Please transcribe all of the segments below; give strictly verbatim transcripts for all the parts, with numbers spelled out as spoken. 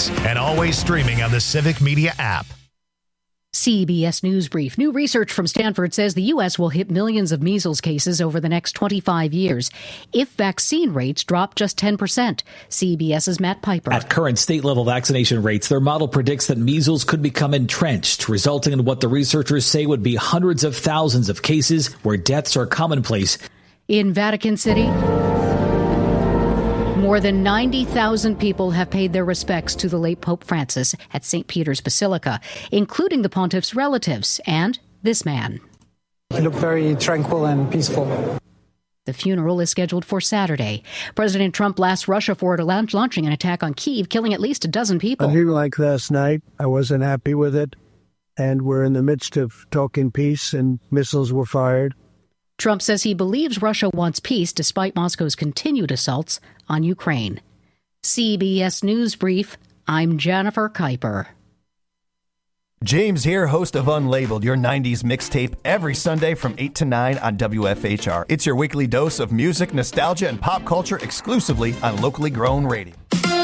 podcasts and always streaming on the Civic Media app. C B S News Brief. New research from Stanford says the U S will hit millions of measles cases over the next twenty-five years if vaccine rates drop just ten percent. CBS's Matt Piper. At current state-level vaccination rates, their model predicts that measles could become entrenched, resulting in what the researchers say would be hundreds of thousands of cases where deaths are commonplace. In Vatican City, more than ninety thousand people have paid their respects to the late Pope Francis at Saint Peter's Basilica, including the pontiff's relatives and this man. He looked very tranquil and peaceful. The funeral is scheduled for Saturday. President Trump blasts Russia for launching an attack on Kyiv, killing at least a dozen people. I feel like last night, I wasn't happy with it, and we're in the midst of talking peace, and missiles were fired. Trump says he believes Russia wants peace despite Moscow's continued assaults on Ukraine. C B S News Brief, I'm Jennifer Kuiper. James here, host of Unlabeled, your nineties mixtape, every Sunday from eight to nine on W F H R. It's your weekly dose of music, nostalgia, and pop culture exclusively on locally grown radio.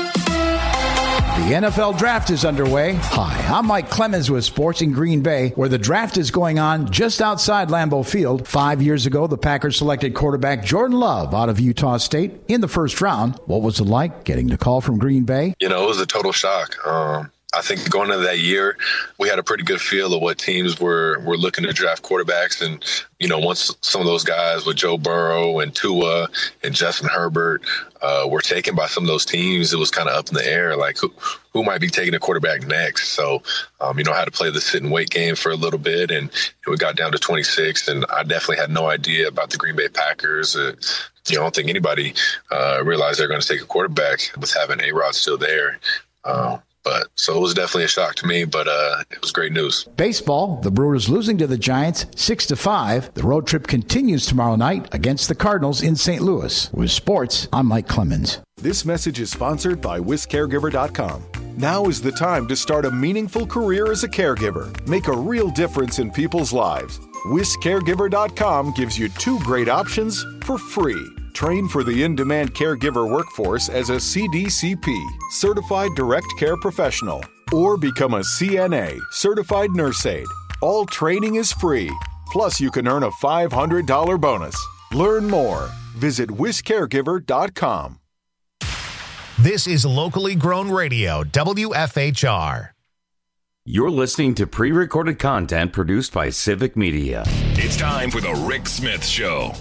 The N F L Draft is underway. Hi, I'm Mike Clemens with Sports in Green Bay, where the draft is going on just outside Lambeau Field. Five years ago, the Packers selected quarterback Jordan Love out of Utah State in the first round. What was it like getting the call from Green Bay? You know, it was a total shock. Um, I think going into that year, we had a pretty good feel of what teams were were looking to draft quarterbacks. And, you know, once some of those guys with Joe Burrow and Tua and Justin Herbert uh, were taken by some of those teams, it was kind of up in the air, like who, who might be taking a quarterback next. So, um, you know, I had to play the sit and wait game for a little bit, and, and we got down to twenty-six, and I definitely had no idea about the Green Bay Packers. Uh, you know, I don't think anybody uh, realized they're going to take a quarterback with having A-Rod still there. Um, But so it was definitely a shock to me, but uh, it was great news. Baseball, the Brewers losing to the Giants six to five. The road trip continues tomorrow night against the Cardinals in Saint Louis. With sports, I'm Mike Clemens. This message is sponsored by Wis Caregiver dot com. Now is the time to start a meaningful career as a caregiver. Make a real difference in people's lives. Wis Caregiver dot com gives you two great options for free. Train for the in-demand caregiver workforce as a C D C P, Certified Direct Care Professional, or become a C N A, Certified Nurse Aide. All training is free. Plus, you can earn a five hundred dollars bonus. Learn more. Visit Wis Caregiver dot com. This is locally grown radio, W F H R. You're listening to pre-recorded content produced by Civic Media. It's time for the Rick Smith Show.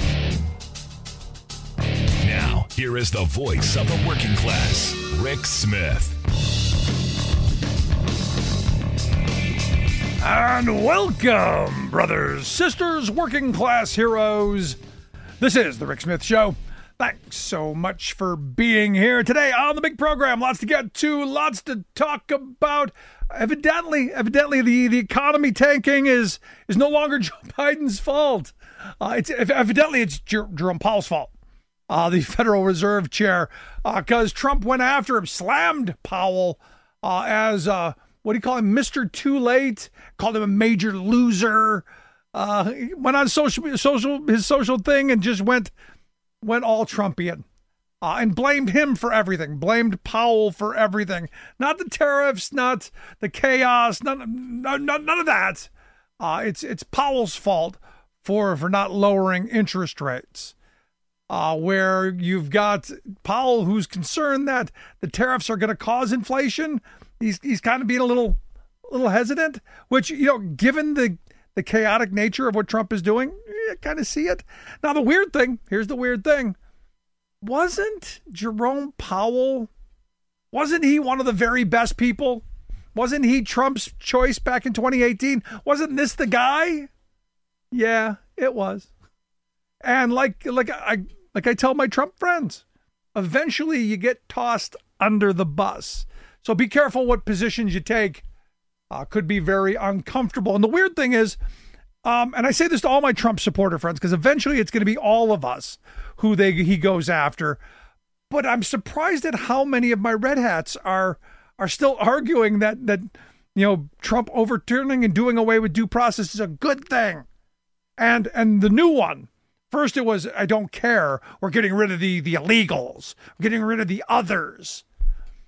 Now, here is the voice of the working class, Rick Smith. And welcome, brothers, sisters, working class heroes. This is the Rick Smith Show. Thanks so much for being here today on the big program. Lots to get to, lots to talk about. Evidently, evidently, the, the economy tanking is is no longer Joe Biden's fault. Uh, it's evidently it's Jer- Jerome Powell's fault. Uh, the Federal Reserve chair, because uh, Trump went after him, slammed Powell uh, as, uh, what do you call him, Mister Too Late, called him a major loser, uh, he went on social, social his social thing and just went went all Trumpian uh, and blamed him for everything, blamed Powell for everything. Not the tariffs, not the chaos, none, none, none of that. Uh, it's it's Powell's fault for, for not lowering interest rates. Uh, where you've got Powell, who's concerned that the tariffs are going to cause inflation. He's he's kind of being a little little hesitant, which, you know, given the, the chaotic nature of what Trump is doing, you kind of see it. Now, the weird thing, here's the weird thing. Wasn't Jerome Powell, wasn't he one of the very best people? Wasn't he Trump's choice back in twenty eighteen? Wasn't this the guy? Yeah, it was. And like like I like I tell my Trump friends, eventually you get tossed under the bus. So be careful what positions you take. Uh, could be very uncomfortable. And the weird thing is, um, and I say this to all my Trump supporter friends, because eventually it's going to be all of us who they he goes after. But I'm surprised at how many of my red hats are are still arguing that that you know Trump overturning and doing away with due process is a good thing. And and the new one. First, it was, I don't care. We're getting rid of the, the illegals. We're getting rid of the others.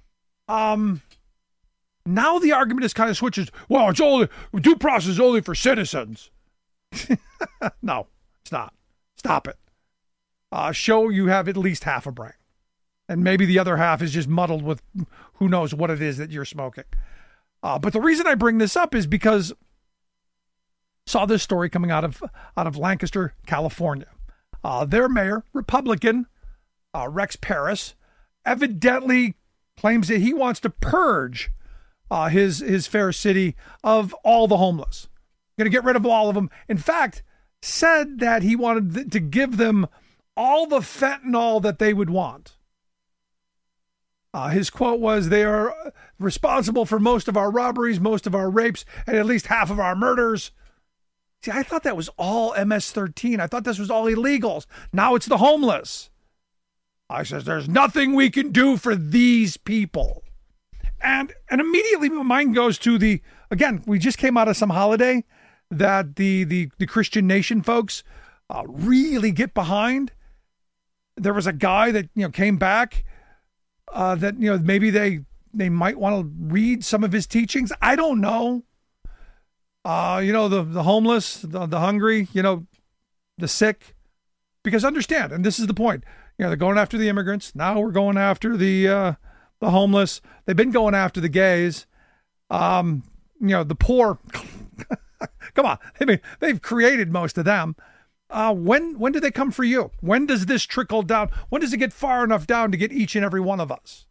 Um, now the argument is kind of switches. Well, it's only due process is only for citizens. No, it's not. Stop it. Uh, show you have at least half a brain. And maybe the other half is just muddled with who knows what it is that you're smoking. Uh, but the reason I bring this up is because saw this story coming out of out of Lancaster, California. Uh, their mayor, Republican, uh, Rex Paris, evidently claims that he wants to purge uh, his his fair city of all the homeless. Going to get rid of all of them. In fact, said that he wanted th- to give them all the fentanyl that they would want. Uh, his quote was, they are responsible for most of our robberies, most of our rapes, and at least half of our murders. See, I thought that was all M S thirteen. I thought this was all illegals. Now it's the homeless. I says, there's nothing we can do for these people. And and immediately my mind goes to the, again, we just came out of some holiday that the the, the Christian Nation folks uh, really get behind. There was a guy that, you know, came back uh, that, you know, maybe they they might want to read some of his teachings. I don't know. Uh, you know, the, the homeless, the, the hungry, you know, the sick. Because understand, and this is the point, you know, they're going after the immigrants. Now we're going after the uh, the homeless. They've been going after the gays. Um, you know, the poor. Come on. I mean, they've created most of them. Uh, when when do they come for you? When does this trickle down? When does it get far enough down to get each and every one of us?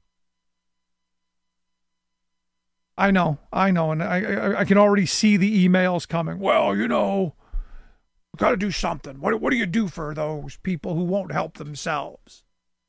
I know, I know, and I, I I can already see the emails coming. Well, you know, we've got to do something. What what do you do for those people who won't help themselves?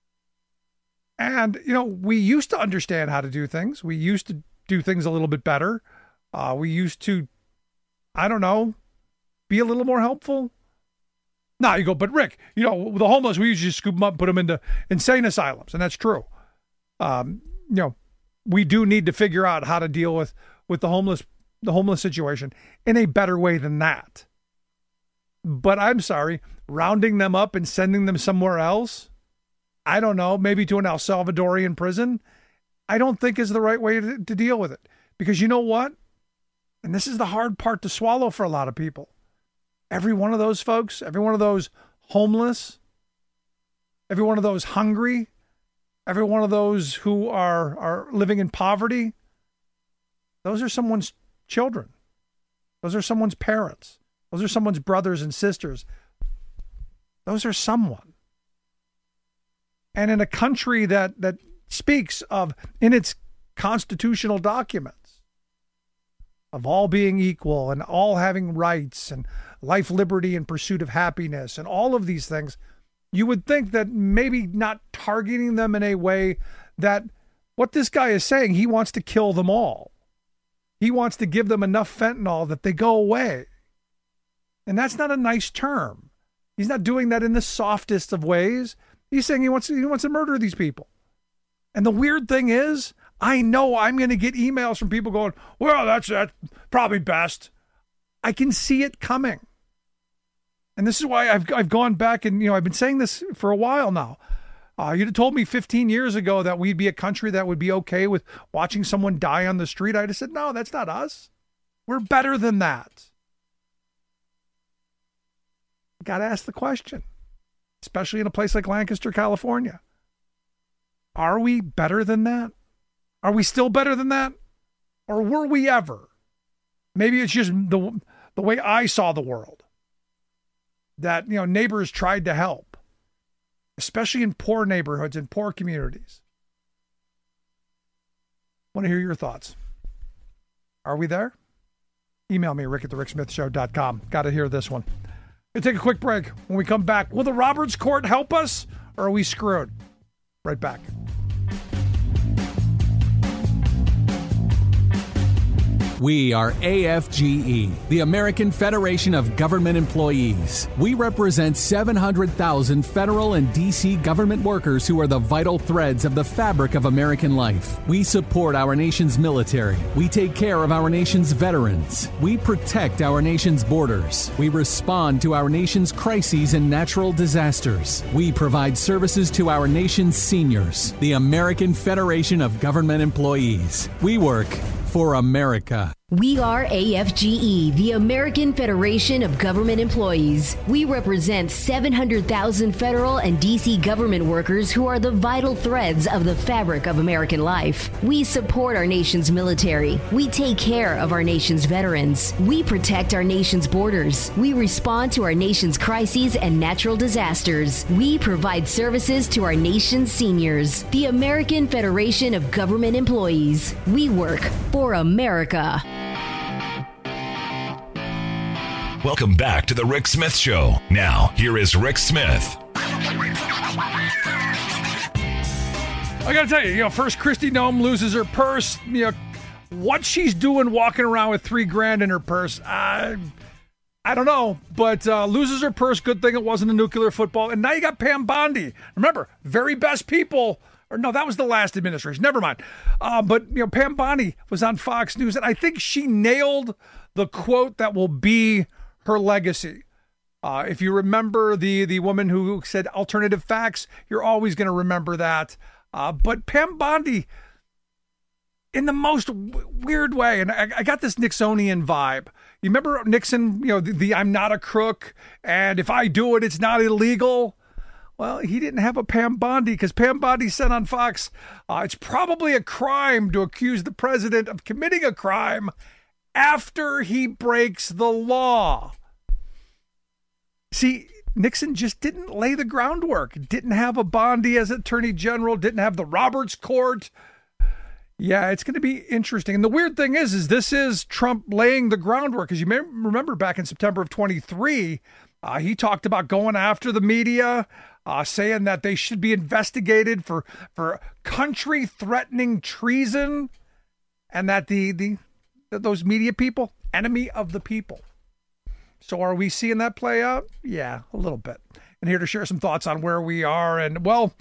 And, you know, we used to understand how to do things. We used to do things a little bit better. Uh, we used to, I don't know, be a little more helpful. Now you go, but Rick, you know, the homeless, we usually just scoop them up and put them into insane asylums, and that's true. Um, you know, we do need to figure out how to deal with, with the homeless, the homeless situation in a better way than that. But I'm sorry, rounding them up and sending them somewhere else, I don't know, maybe to an El Salvadorian prison, I don't think is the right way to, to deal with it. Because you know what? And this is the hard part to swallow for a lot of people. Every one of those folks, every one of those homeless, every one of those hungry, every one of those who are, are living in poverty, those are someone's children. Those are someone's parents. Those are someone's brothers and sisters. Those are someone. And in a country that, that speaks of, in its constitutional documents, of all being equal and all having rights and life, liberty, and pursuit of happiness and all of these things, you would think that maybe not targeting them in a way that what this guy is saying, he wants to kill them all. He wants to give them enough fentanyl that they go away. And that's not a nice term. He's not doing that in the softest of ways. He's saying he wants to, he wants to murder these people. And the weird thing is, I know I'm going to get emails from people going, well, that's, that's probably best. I can see it coming. And this is why I've I've gone back and, you know, I've been saying this for a while now. Uh, you'd have told me fifteen years ago that we'd be a country that would be okay with watching someone die on the street. I'd have said, no, that's not us. We're better than that. Got to ask the question, especially in a place like Lancaster, California. Are we better than that? Are we still better than that? Or were we ever? Maybe it's just the the way I saw the world. That, you know, neighbors tried to help, especially in poor neighborhoods and poor communities. Want to hear your thoughts. Are we there? Email me, rick at the rick smith show dot com. Got to hear this one. We'll take a quick break. When we come back, will the Roberts Court help us, or are we screwed? Right back. We are A F G E, the American Federation of Government Employees. We represent seven hundred thousand federal and D C government workers who are the vital threads of the fabric of American life. We support our nation's military. We take care of our nation's veterans. We protect our nation's borders. We respond to our nation's crises and natural disasters. We provide services to our nation's seniors. The American Federation of Government Employees. We work for America. We are A F G E, the American Federation of Government Employees. We represent seven hundred thousand federal and D C government workers who are the vital threads of the fabric of American life. We support our nation's military. We take care of our nation's veterans. We protect our nation's borders. We respond to our nation's crises and natural disasters. We provide services to our nation's seniors. The American Federation of Government Employees. We work for America. Welcome back to the Rick Smith Show. Now, here is Rick Smith. I got to tell you, you know, first Kristi Noem loses her purse. You know, what she's doing walking around with three grand in her purse, I, I don't know. But uh, loses her purse. Good thing it wasn't a nuclear football. And now you got Pam Bondi. Remember, very best people. Or no, that was the last administration. Never mind. Uh, but, you know, Pam Bondi was on Fox News, and I think she nailed the quote that will be her legacy. Uh, if you remember the the woman who said alternative facts, you're always going to remember that. Uh, but Pam Bondi, in the most w- weird way, and I, I got this Nixonian vibe. You remember Nixon, you know, the, the I'm not a crook, and if I do it, it's not illegal. Well, he didn't have a Pam Bondi because Pam Bondi said on Fox, uh, it's probably a crime to accuse the president of committing a crime after he breaks the law. See, Nixon just didn't lay the groundwork. Didn't have a Bondi as attorney general. Didn't have the Roberts Court. Yeah, it's going to be interesting. And the weird thing is, is this is Trump laying the groundwork. Because you may remember back in September of twenty-three, uh, he talked about going after the media, uh, saying that they should be investigated for for country-threatening treason, and that the the those media people, enemy of the people. So are we seeing that play out? Yeah, a little bit. And here to share some thoughts on where we are and, well,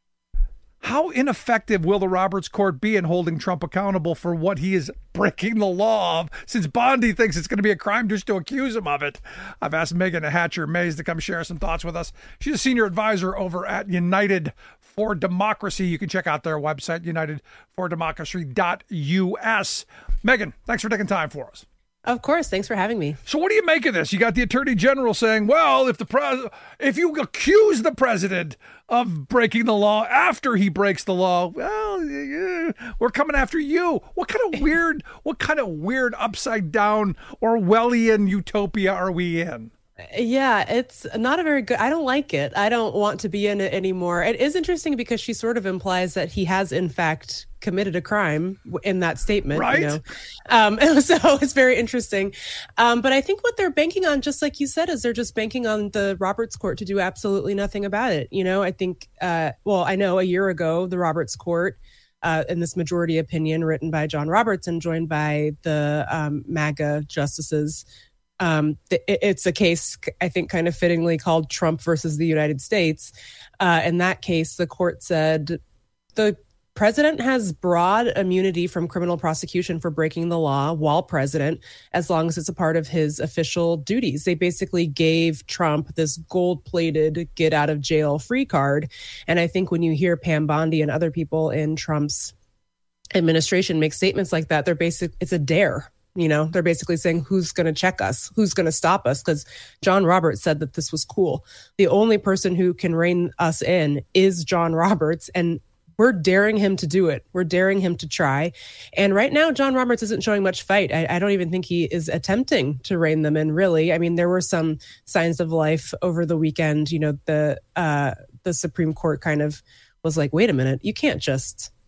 how ineffective will the Roberts Court be in holding Trump accountable for what he is breaking the law of, since Bondi thinks it's going to be a crime just to accuse him of it? I've asked Megan Hatcher-Mays to come share some thoughts with us. She's a senior advisor over at United for Democracy. You can check out their website, united for democracy dot U S. Megan, thanks for taking time for us. Of course. Thanks for having me. So what do you make of this? You got the attorney general saying, well, if the pres- if you accuse the president of breaking the law after he breaks the law, well, yeah, we're coming after you. What kind of weird, what kind of weird upside down Orwellian utopia are we in? Yeah, it's not a very good, I don't like it. I don't want to be in it anymore. It is interesting because she sort of implies that he has, in fact, committed a crime in that statement. Right. You know? um, so it's very interesting. Um, but I think what they're banking on, just like you said, is they're just banking on the Roberts Court to do absolutely nothing about it. You know, I think, uh, well, I know a year ago, the Roberts Court, uh, in this majority opinion written by John Roberts and joined by the um, MAGA justices, Um, it's a case, I think, kind of fittingly called Trump versus the United States. Uh, in that case, the court said the president has broad immunity from criminal prosecution for breaking the law while president, as long as it's a part of his official duties. They basically gave Trump this gold-plated get out of jail free card. And I think when you hear Pam Bondi and other people in Trump's administration make statements like that, they're basic, it's a dare. You know, they're basically saying, who's going to check us? Who's going to stop us? Because John Roberts said that this was cool. The only person who can rein us in is John Roberts. And we're daring him to do it. We're daring him to try. And right now, John Roberts isn't showing much fight. I, I don't even think he is attempting to rein them in, really. I mean, there were some signs of life over the weekend. You know, the uh, the Supreme Court kind of was like, wait a minute, you can't just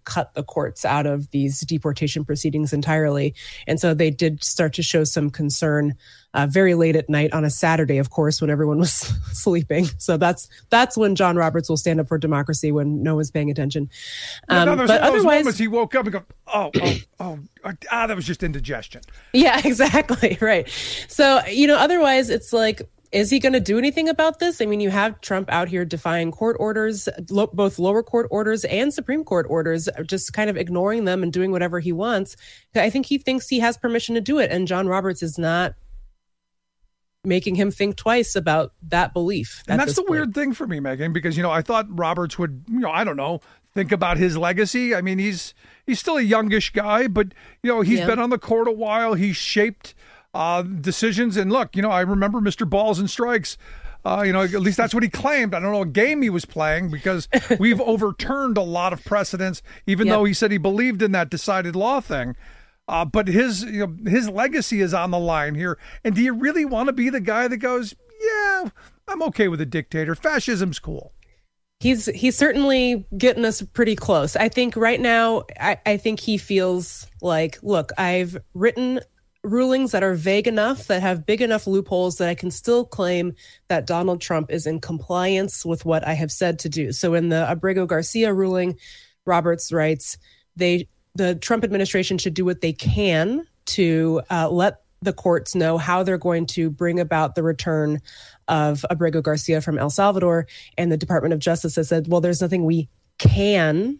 cut the courts out of these deportation proceedings entirely. And so they did start to show some concern uh, very late at night on a Saturday, of course, when everyone was sleeping. So that's that's when John Roberts will stand up for democracy, when no one's paying attention. Um, no, no, there's but those otherwise, moments he woke up and go, oh, oh, oh, ah, that was just indigestion. Yeah, exactly. Right. So, you know, otherwise it's like, is he going to do anything about this? I mean, you have Trump out here defying court orders, lo- both lower court orders and Supreme Court orders, just kind of ignoring them and doing whatever he wants. I think he thinks he has permission to do it. And John Roberts is not making him think twice about that belief. And that's the point. weird thing for me, Megan, because, you know, I thought Roberts would, you know, I don't know, think about his legacy. I mean, he's he's still a youngish guy, but, you know, he's Yeah. been on the court a while. He's shaped Uh, decisions. And look, you know, I remember Mister Balls and Strikes. Uh, you know, at least that's what he claimed. I don't know what game he was playing, because we've overturned a lot of precedents, even Yep. though he said he believed in that decided law thing. Uh, but his, you know, his legacy is on the line here. And do you really want to be the guy that goes, yeah, I'm okay with a dictator. Fascism's cool. He's he's certainly getting us pretty close. I think right now, I, I think he feels like, look, I've written rulings that are vague enough, that have big enough loopholes, that I can still claim that Donald Trump is in compliance with what I have said to do. So in the Abrego Garcia ruling, Roberts writes, they the Trump administration should do what they can to uh, let the courts know how they're going to bring about the return of Abrego Garcia from El Salvador. And the Department of Justice has said, well, there's nothing we can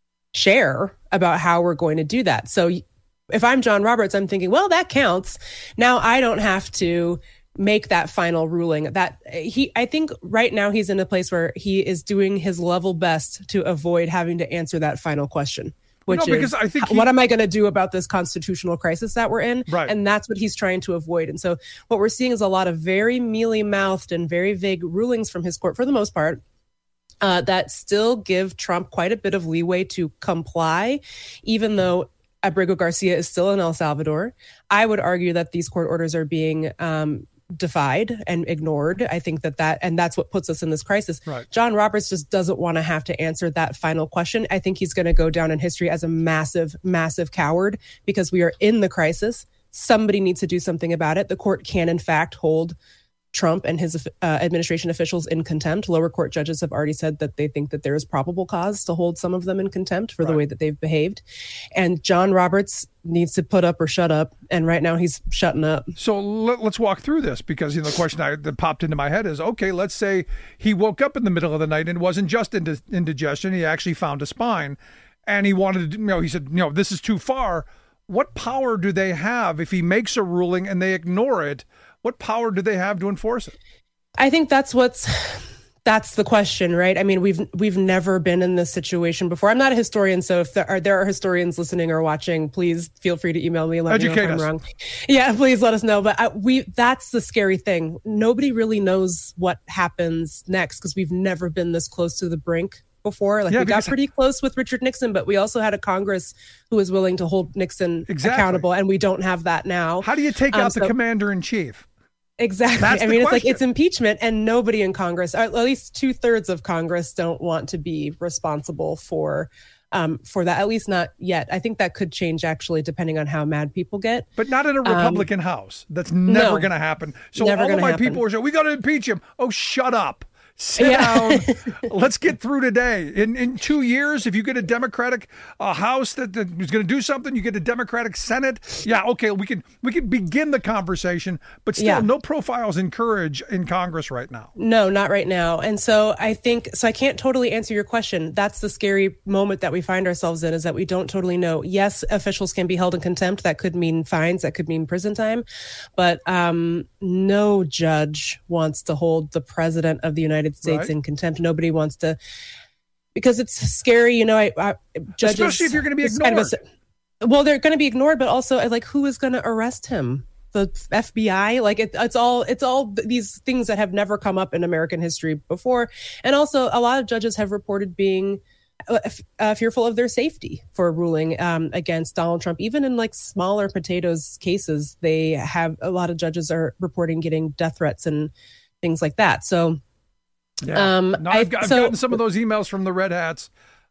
share about how we're going to do that. So if I'm John Roberts, I'm thinking, well, that counts. Now I don't have to make that final ruling. That he, I think right now he's in a place where he is doing his level best to avoid having to answer that final question, which no, because is, I think he, what am I going to do about this constitutional crisis that we're in? Right. And that's what he's trying to avoid. And so what we're seeing is a lot of very mealy-mouthed and very vague rulings from his court, for the most part, uh, that still give Trump quite a bit of leeway to comply, even though Abrego Garcia is still in El Salvador. I would argue that these court orders are being um, defied and ignored. I think that that, and that's what puts us in this crisis. Right. John Roberts just doesn't want to have to answer that final question. I think he's going to go down in history as a massive, massive coward, because we are in the crisis. Somebody needs to do something about it. The court can, in fact, hold Trump and his uh, administration officials in contempt. Lower court judges have already said that they think that there is probable cause to hold some of them in contempt for right. the way that they've behaved. And John Roberts needs to put up or shut up. And right now he's shutting up. So let, let's walk through this, because, you know, the question I, that popped into my head is, okay, let's say he woke up in the middle of the night and it wasn't just ind- indigestion. He actually found a spine, and he wanted to, you know, he said, you know, this is too far. What power do they have if he makes a ruling and they ignore it? What power do they have to enforce it? I think that's what's that's the question, right? I mean, we've we've never been in this situation before. I'm not a historian, so if there are there are historians listening or watching, please feel free to email me and let Educate me know if I'm us. wrong. Yeah, please let us know. But I, we that's the scary thing. Nobody really knows what happens next, because we've never been this close to the brink before. Like, Yeah, we got because- pretty close with Richard Nixon, but we also had a Congress who was willing to hold Nixon Exactly. accountable, and we don't have that now. How do you take Um, out the so- commander in chief? Exactly. That's I the mean, it's question. like it's impeachment, and nobody in Congress, or at least two thirds of Congress, don't want to be responsible for um, for that. At least not yet. I think that could change, actually, depending on how mad people get. But not in a Um, Republican House. That's never no. going to happen. So Never all of gonna my happen. people are saying, we got to impeach him. Oh, shut up. Sit Yeah. down. Let's get through today. In in two years, if you get a Democratic uh, House that, that is going to do something, you get a Democratic Senate. Yeah, okay, we can we can begin the conversation. But still, Yeah. no profiles in courage in Congress right now. No, not right now. And so I think, so I can't totally answer your question. That's the scary moment that we find ourselves in, is that we don't totally know. Yes, officials can be held in contempt. That could mean fines. That could mean prison time. But um, no judge wants to hold the president of the United States Right. in contempt. Nobody wants to, because it's scary. You know, I, I judges, Especially if you're going to be it's kind of ignored. a- well, they're going to be ignored, but also, like, who is going to arrest him? The F B I? Like, it, it's all it's all these things that have never come up in American history before. And also, a lot of judges have reported being uh, uh, fearful of their safety for ruling um, against Donald Trump. Even in, like, smaller potatoes cases, they have a lot of judges are reporting getting death threats and things like that. So, Yeah. um, no, I've, I- got- I've so- gotten some of those emails from the Red Hats.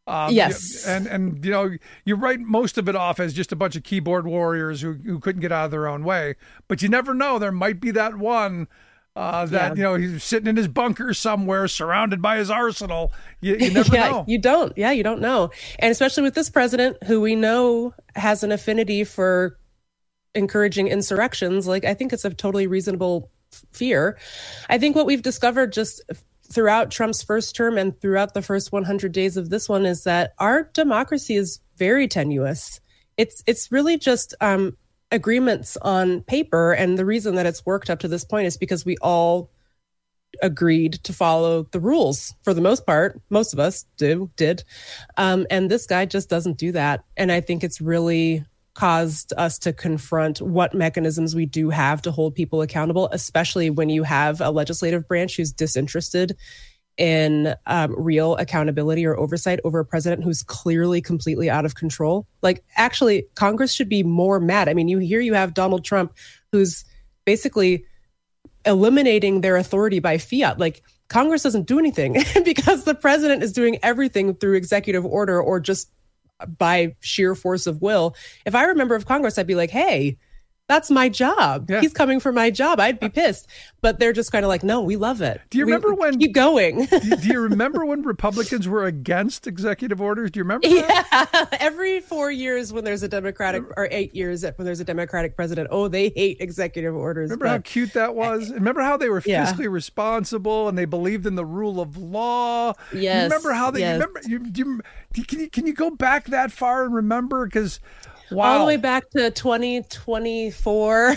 Um, yes. And, and, you know, you write most of it off as just a bunch of keyboard warriors who, who couldn't get out of their own way. But you never know. There might be that one uh, that, yeah. you know, he's sitting in his bunker somewhere surrounded by his arsenal. You, you never yeah, know. You don't. Yeah, you don't know. And especially with this president who we know has an affinity for encouraging insurrections. Like, I think it's a totally reasonable fear. I think what we've discovered just throughout Trump's first term and throughout the first one hundred days of this one is that our democracy is very tenuous. It's it's really just um, agreements on paper. And the reason that it's worked up to this point is because we all agreed to follow the rules for the most part. Most of us do, did. Um, and this guy just doesn't do that. And I think it's really caused us to confront what mechanisms we do have to hold people accountable, especially when you have a legislative branch who's disinterested in um, real accountability or oversight over a president who's clearly completely out of control. Like, actually, Congress should be more mad. I mean, you hear you have Donald Trump, who's basically eliminating their authority by fiat. Like, Congress doesn't do anything because the president is doing everything through executive order or just by sheer force of will. If I were a member of Congress, I'd be like, hey, that's my job. Yeah. He's coming for my job. I'd be pissed. But they're just kind of like, no, we love it. Do you we, remember when... Keep going. do, do you remember when Republicans were against executive orders? Do you remember that? Yeah. Every four years when there's a Democratic, or eight years when there's a Democratic president, oh, they hate executive orders. Remember but... how cute that was? Remember how they were yeah. fiscally responsible and they believed in the rule of law? Yes. Remember how they... Yes. Remember, you, you, can, you, can you go back that far and remember? Because... Wow. All the way back to twenty twenty-four.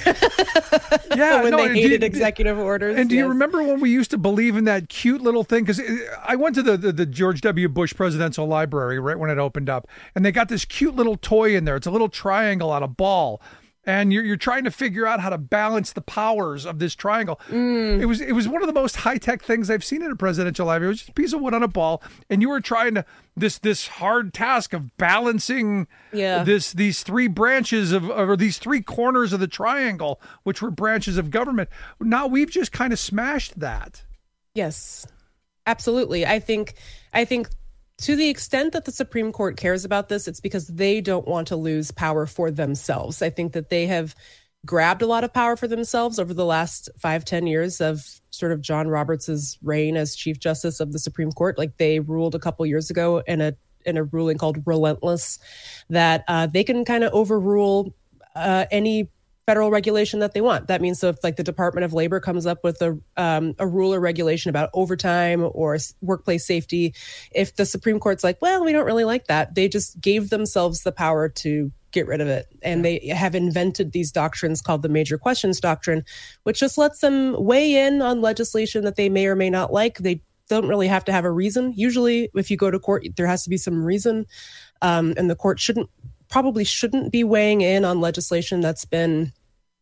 Yeah, when no, they hated do, executive orders. And do yes. you remember when we used to believe in that cute little thing? Because I went to the, the, the George W. Bush Presidential Library right when it opened up, and they got this cute little toy in there. It's a little triangle on a ball. And you're you're trying to figure out how to balance the powers of this triangle. Mm. It was it was one of the most high tech things I've seen in a presidential library. It was just a piece of wood on a ball, and you were trying to this this hard task of balancing yeah. this these three branches of or these three corners of the triangle, which were branches of government. Now we've just kind of smashed that. Yes, absolutely. I think I think. To the extent that the Supreme Court cares about this, it's because they don't want to lose power for themselves. I think that they have grabbed a lot of power for themselves over the last five, ten years of sort of John Roberts' reign as Chief Justice of the Supreme Court. Like, they ruled a couple years ago in a in a ruling called Relentless that uh, they can kind of overrule uh, any federal regulation that they want. That means, so if like the Department of Labor comes up with a um, a rule or regulation about overtime or workplace safety, if the Supreme Court's like, well, we don't really like that, they just gave themselves the power to get rid of it. And they have invented these doctrines called the Major Questions Doctrine, which just lets them weigh in on legislation that they may or may not like. They don't really have to have a reason. Usually, if you go to court, there has to be some reason, um, and the court shouldn't probably shouldn't be weighing in on legislation that's been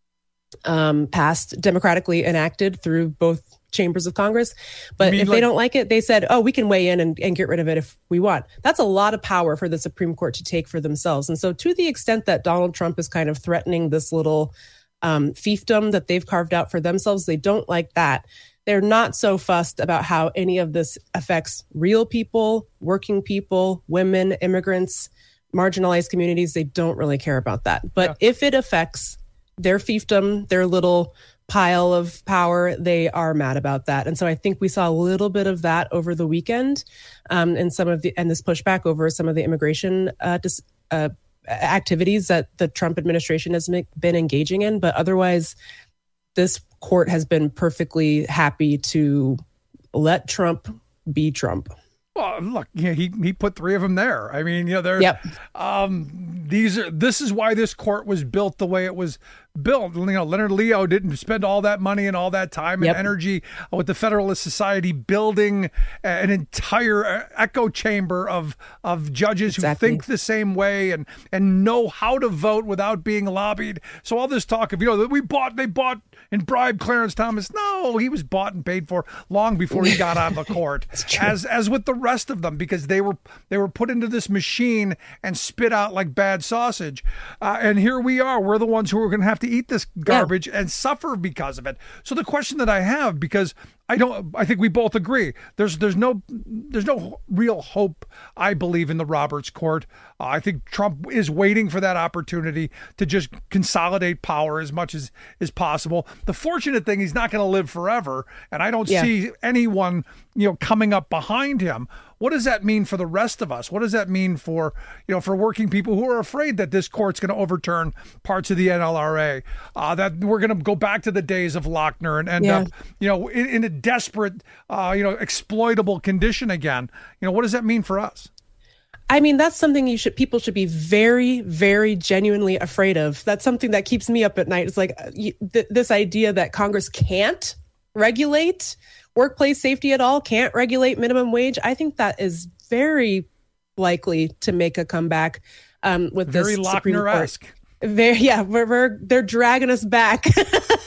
um, passed, democratically enacted through both chambers of Congress. But if like, they don't like it, they said, oh, we can weigh in and, and get rid of it if we want. That's a lot of power for the Supreme Court to take for themselves. And so to the extent that Donald Trump is kind of threatening this little um, fiefdom that they've carved out for themselves, they don't like that. They're not so fussed about how any of this affects real people, working people, women, immigrants, marginalized communities. They don't really care about that. But yeah. if it affects their fiefdom, their little pile of power, they are mad about that. And so I think we saw a little bit of that over the weekend, um, and some of the and this pushback over some of the immigration uh, dis, uh, activities that the Trump administration has make, been engaging in. But otherwise, this court has been perfectly happy to let Trump be Trump. Well, look, yeah, he he put three of them there. I mean, you know, they're yep. um, these are this is why this court was built the way it was built. You know, Leonard Leo didn't spend all that money and all that time and yep. energy with the Federalist Society building an entire echo chamber of of judges exactly. who think the same way and and know how to vote without being lobbied. So all this talk of, you know, that we bought, they bought and bribed Clarence Thomas. No, he was bought and paid for long before he got on the court. As as with the rest of them because they were they were put into this machine and spit out like bad sausage. Uh, and here we are. We're the ones who are going to have to eat this garbage yeah. and suffer because of it. So the question that I have, because I don't. I think we both agree. There's there's no there's no real hope, I believe, in the Roberts Court. Uh, I think Trump is waiting for that opportunity to just consolidate power as much as is possible. The fortunate thing, he's not going to live forever, and I don't yeah. see anyone, you know, coming up behind him. What does that mean for the rest of us? What does that mean for, you know, for working people who are afraid that this court's going to overturn parts of the N L R A, uh, that we're going to go back to the days of Lochner and end yeah. up, you know, in, in a desperate, uh, you know, exploitable condition again? You know, what does that mean for us? I mean, that's something you should people should be very, very genuinely afraid of. That's something that keeps me up at night. It's like th- this idea that Congress can't regulate workplace safety at all, can't regulate minimum wage. I think that is very likely to make a comeback um, with very this Lochner-esque. Very, yeah, we're, we're they're dragging us back to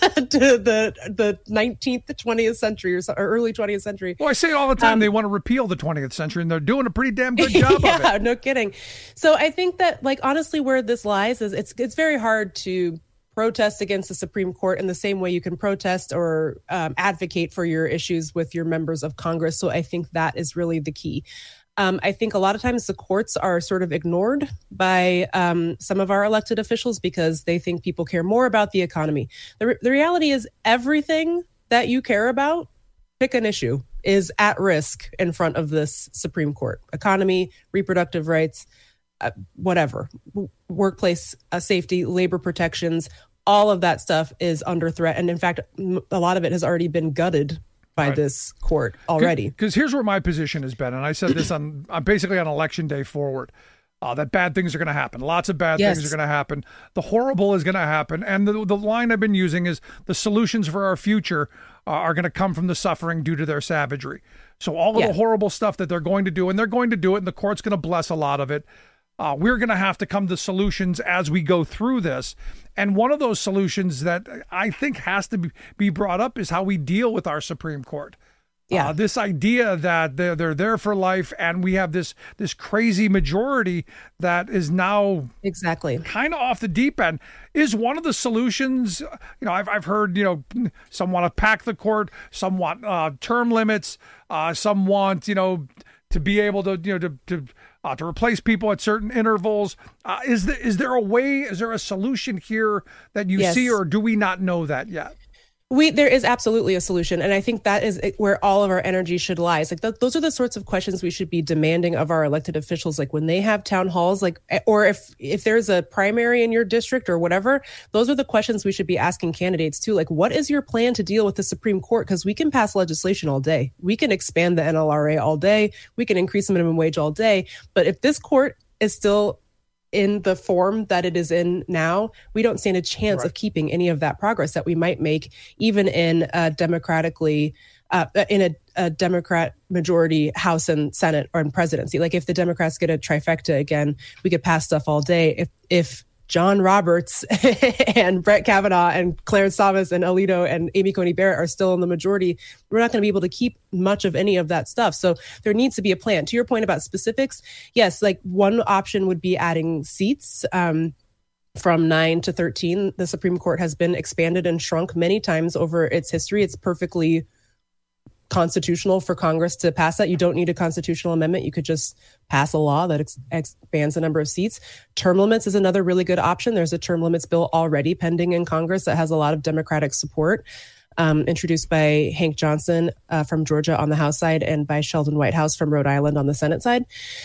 the the nineteenth, the twentieth century or, so, or early twentieth century. Well, I say it all the time. Um, they want to repeal the twentieth century, and they're doing a pretty damn good job yeah, of it. No kidding. So I think that, like, honestly, where this lies is it's it's very hard to protest against the Supreme Court in the same way you can protest or um, advocate for your issues with your members of Congress. So I think that is really the key. Um, I think a lot of times the courts are sort of ignored by um, some of our elected officials because they think people care more about the economy. The, re- the reality is everything that you care about, pick an issue, is at risk in front of this Supreme Court. Economy, reproductive rights, uh, whatever, w- workplace uh, safety, labor protections, all of that stuff is under threat. And in fact, m- a lot of it has already been gutted by right. this court already. Because here's where my position has been, and I said this on, on basically on election day forward, uh, that bad things are going to happen. Lots of bad yes. things are going to happen. The horrible is going to happen. And the, the line I've been using is the solutions for our future uh, are going to come from the suffering due to their savagery. So all of yeah. the horrible stuff that they're going to do, and they're going to do it, and the court's going to bless a lot of it. Uh, we're going to have to come to solutions as we go through this. And one of those solutions that I think has to be brought up is how we deal with our Supreme Court. Yeah. Uh, this idea that they're, they're there for life, and we have this this crazy majority that is now exactly kind of off the deep end is one of the solutions. You know, I've I've heard, you know, some want to pack the court, some want uh, term limits, uh, some want, you know, to be able to, you know, to, to Uh, to replace people at certain intervals. Uh, is, the, is there a way, is there a solution here that you yes. see, or do we not know that yet? We There is absolutely a solution. And I think that is where all of our energy should lie. It's like th- those are the sorts of questions we should be demanding of our elected officials. Like when they have town halls, like, or if, if there's a primary in your district or whatever, those are the questions we should be asking candidates too. Like, what is your plan to deal with the Supreme Court? Because we can pass legislation all day. We can expand the N L R A all day. We can increase the minimum wage all day. But if this court is still in the form that it is in now, we don't stand a chance right. of keeping any of that progress that we might make, even in a democratically, uh, in a, a Democrat majority House and Senate or in presidency. Like if the Democrats get a trifecta again, we could pass stuff all day. If if John Roberts and Brett Kavanaugh and Clarence Thomas and Alito and Amy Coney Barrett are still in the majority, we're not going to be able to keep much of any of that stuff. So there needs to be a plan. To your point about specifics, yes, like one option would be adding seats um, from nine to thirteen. The Supreme Court has been expanded and shrunk many times over its history. It's perfectly constitutional for Congress to pass that. You don't need a constitutional amendment. You could just pass a law that ex- expands the number of seats. Term limits is another really good option. There's a term limits bill already pending in Congress that has a lot of Democratic support, um, introduced by Hank Johnson uh, from Georgia on the House side and by Sheldon Whitehouse from Rhode Island on the Senate side.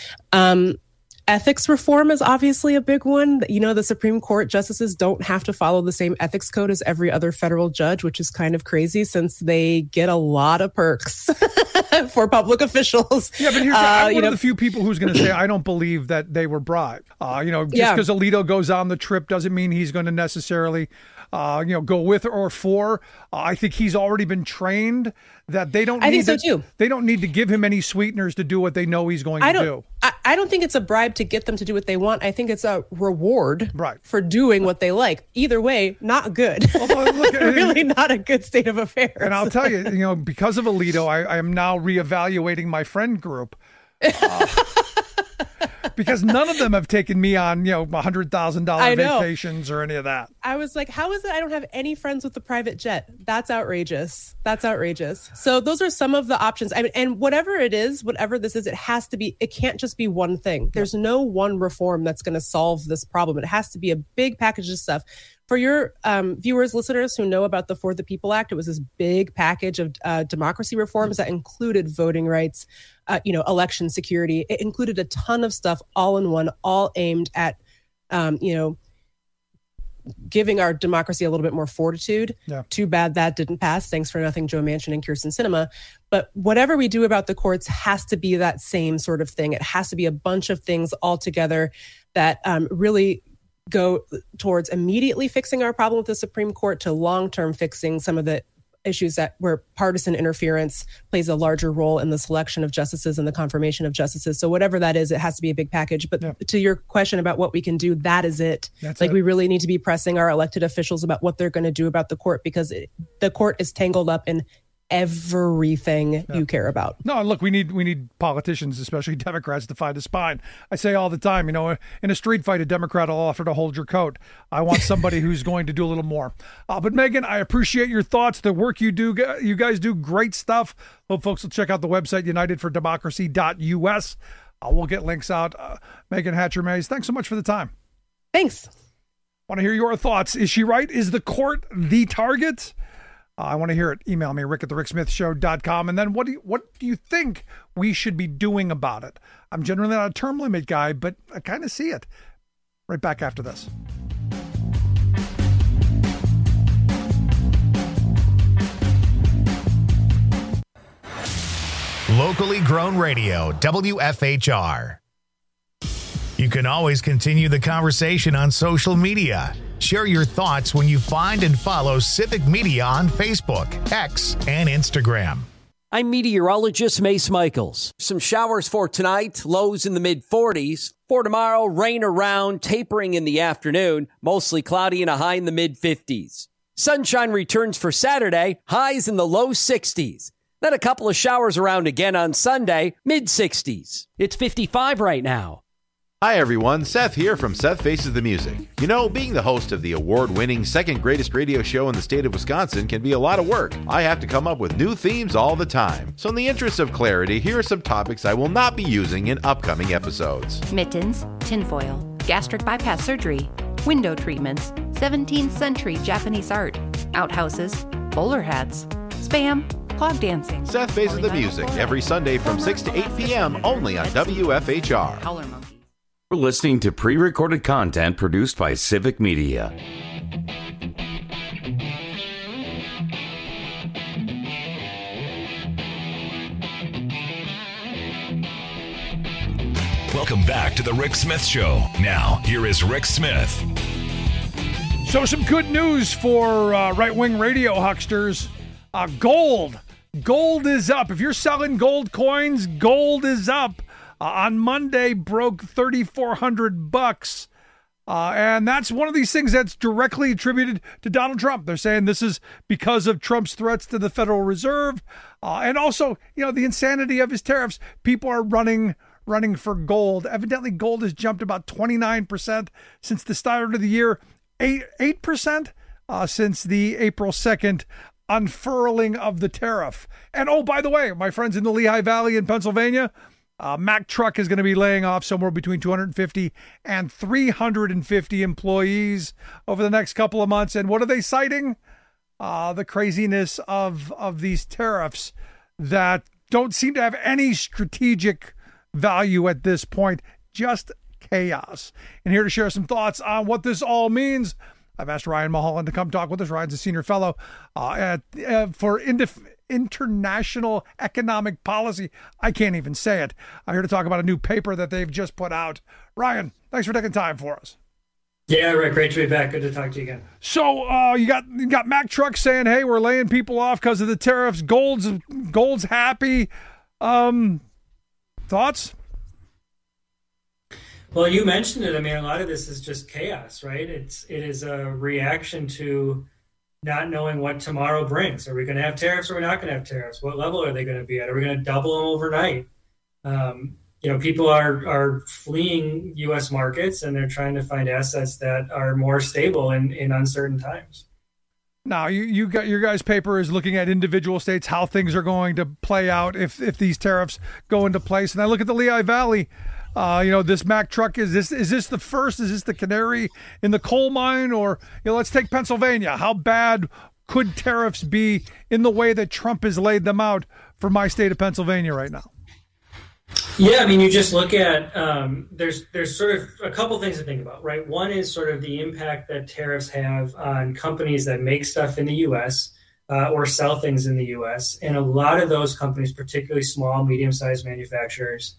Um, Ethics reform is obviously a big one. You know, the Supreme Court justices don't have to follow the same ethics code as every other federal judge, which is kind of crazy since they get a lot of perks for public officials. Yeah, but here's uh, I'm one you know, of the few people who's going to say, I don't believe that they were bribed. Uh, you know, just because yeah. Alito goes on the trip doesn't mean he's going to necessarily, uh, you know, go with or for. Uh, I think he's already been trained that they don't. I need think so to, too. They don't need to give him any sweeteners to do what they know he's going I to don't, do. I, I don't think it's a bribe to get them to do what they want. I think it's a reward right. for doing what they like. Either way, not good. Although, look, really not a good state of affairs. And I'll tell you, you know, because of Alito, I, I am now reevaluating my friend group. Uh, because none of them have taken me on, you know, one hundred thousand dollars vacations or any of that. I was like, how is it I don't have any friends with a private jet? That's outrageous. That's outrageous. So those are some of the options. I mean, and whatever it is, whatever this is, it has to be, it can't just be one thing. There's no one reform that's going to solve this problem. It has to be a big package of stuff. For your um, viewers, listeners who know about the For the People Act, it was this big package of uh, democracy reforms that included voting rights, uh, you know, election security. It included a ton of stuff all in one, all aimed at, um, you know, giving our democracy a little bit more fortitude. Yeah. Too bad that didn't pass. Thanks for nothing, Joe Manchin and Kyrsten Sinema. But whatever we do about the courts has to be that same sort of thing. It has to be a bunch of things all together that um, really go towards immediately fixing our problem with the Supreme Court to long-term fixing some of the issues that where partisan interference plays a larger role in the selection of justices and the confirmation of justices. So whatever that is, it has to be a big package. But yeah. to your question about what we can do, that is it. That's like it. We really need to be pressing our elected officials about what they're going to do about the court, because it, the court is tangled up in everything yeah. you care about. No, look, we need we need politicians, especially Democrats, to fight the spine. I say all the time, you know, in a street fight, a Democrat will offer to hold your coat. I want somebody who's going to do a little more. Uh, but Megan, I appreciate your thoughts, the work you do. You guys do great stuff. Hope folks will check out the website, united for democracy dot U S. Uh, we'll get links out. Uh, Megan Hatcher-Mays, thanks so much for the time. Thanks. Want to hear your thoughts. Is she right? Is the court the target? Uh, I want to hear it. Email me, rick at the rick smith show dot com. And then what do you, what do you think we should be doing about it? I'm generally not a term limit guy, but I kind of see it. Right back after this. Locally grown radio, W F H R. You can always continue the conversation on social media. Share your thoughts when you find and follow Civic Media on Facebook, X, and Instagram. I'm meteorologist Mace Michaels. Some showers for tonight, lows in the mid forties. For tomorrow, rain around, tapering in the afternoon, mostly cloudy and a high in the mid fifties. Sunshine returns for Saturday, highs in the low sixties. Then a couple of showers around again on Sunday, mid sixties. It's fifty-five right now. Hi everyone, Seth here from Seth Faces the Music. You know, being the host of the award-winning second greatest radio show in the state of Wisconsin can be a lot of work. I have to come up with new themes all the time. So in the interest of clarity, here are some topics I will not be using in upcoming episodes. Mittens, tinfoil, gastric bypass surgery, window treatments, seventeenth century Japanese art, outhouses, bowler hats, spam, clog dancing. Seth Faces the Music every Sunday from six to eight p.m. only on W F H R. We're listening to pre-recorded content produced by Civic Media. Welcome back to the Rick Smith Show. Now, here is Rick Smith. So some good news for uh, right-wing radio hucksters. Uh, gold. Gold is up. If you're selling gold coins, gold is up. Uh, on Monday, broke thirty-four hundred bucks. Uh, and that's one of these things that's directly attributed to Donald Trump. They're saying this is because of Trump's threats to the Federal Reserve. Uh, and also, you know, the insanity of his tariffs. People are running running for gold. Evidently, gold has jumped about twenty-nine percent since the start of the year, eight, eight percent uh, since the April second unfurling of the tariff. And oh, by the way, my friends in the Lehigh Valley in Pennsylvania, Uh, Mack Truck is going to be laying off somewhere between two hundred fifty and three hundred fifty employees over the next couple of months. And what are they citing? Uh, the craziness of, of these tariffs that don't seem to have any strategic value at this point, just chaos. And here to share some thoughts on what this all means, I've asked Ryan Mulholland to come talk with us. Ryan's a senior fellow uh, at uh, for Indif- International Economic Policy. I can't even say it. I'm here to talk about a new paper that they've just put out. Ryan, thanks for taking time for us. Yeah, Rick, great to be back. Good to talk to you again. So uh, you got you got Mack Truck saying, "Hey, we're laying people off because of the tariffs." Gold's Gold's happy. Um, thoughts? Well, you mentioned it. I mean, a lot of this is just chaos, right? It's it is a reaction to not knowing what tomorrow brings. Are we going to have tariffs or are we not going to have tariffs? What level are they going to be at? Are we going to double them overnight? Um, you know, people are are fleeing U S markets, and they're trying to find assets that are more stable in, in uncertain times. Now, you, you got your guys' paper is looking at individual states, how things are going to play out if if these tariffs go into place. And I look at the Lehigh Valley. Uh, you know, this Mack truck, is this is this the first? Is this the canary in the coal mine? Or, you know, let's take Pennsylvania. How bad could tariffs be in the way that Trump has laid them out for my state of Pennsylvania right now? Yeah, I mean, you just look at, um, there's there's sort of a couple things to think about, right? One is sort of the impact that tariffs have on companies that make stuff in the U S uh, or sell things in the U S. And a lot of those companies, particularly small, medium-sized manufacturers,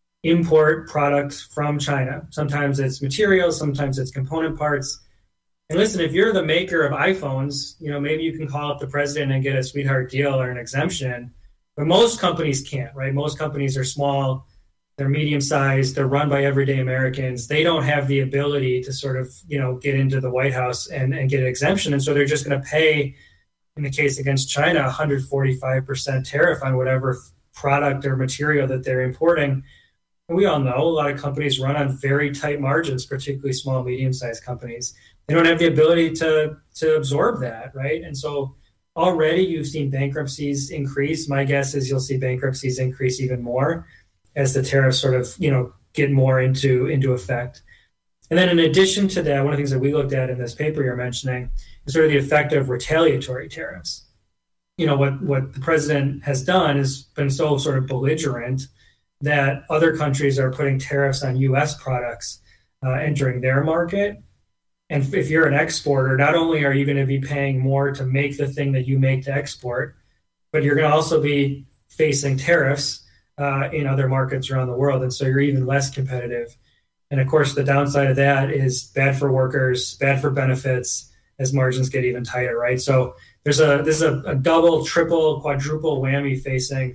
import products from China. Sometimes it's materials, sometimes it's component parts. And listen, if you're the maker of iPhones, you know, maybe you can call up the president and get a sweetheart deal or an exemption. But most companies can't, right? Most companies are small, they're medium-sized, they're run by everyday Americans. They don't have the ability to sort of, you know, get into the White House and, and get an exemption. And so they're just going to pay, in the case against China, one hundred forty-five percent tariff on whatever product or material that they're importing. And we all know a lot of companies run on very tight margins, particularly small, medium-sized companies. They don't have the ability to, to absorb that, right? And so already you've seen bankruptcies increase. My guess is you'll see bankruptcies increase even more as the tariffs sort of, you know, get more into, into effect. And then in addition to that, one of the things that we looked at in this paper you're mentioning is sort of the effect of retaliatory tariffs. You know, what, what the president has done is been so sort of belligerent that other countries are putting tariffs on U S products uh, entering their market. And if you're an exporter, not only are you going to be paying more to make the thing that you make to export, but you're going to also be facing tariffs uh, in other markets around the world. And so you're even less competitive. And of course, the downside of that is bad for workers, bad for benefits as margins get even tighter, right? So there's a this is a, a double, triple, quadruple whammy facing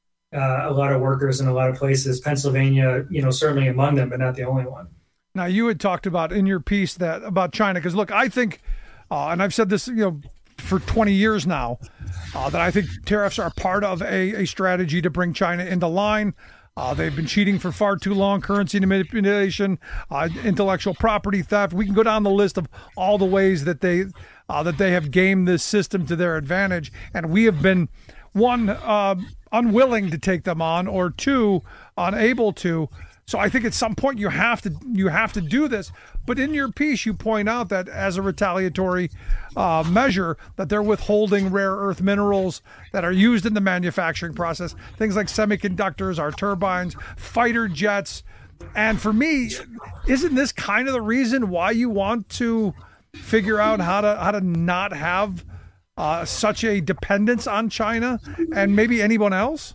uh, a lot of workers in a lot of places. Pennsylvania, you know, certainly among them, but not the only one. Now, you had talked about in your piece that about China, because look, I think, uh, and I've said this, you know, for twenty years now, uh, that I think tariffs are part of a, a strategy to bring China into line. Uh, they've been cheating for far too long, currency manipulation, uh, intellectual property theft. We can go down the list of all the ways that they uh, that they have gamed this system to their advantage, and we have been, one, uh, unwilling to take them on, or two, unable to. So I think at some point you have to you have to do this. But in your piece, you point out that as a retaliatory uh, measure, that they're withholding rare earth minerals that are used in the manufacturing process, things like semiconductors, our turbines, fighter jets. And for me, isn't this kind of the reason why you want to figure out how to how to not have uh, such a dependence on China and maybe anyone else?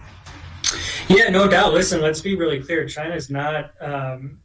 Yeah, no doubt. Listen, let's be really clear. China is not, um,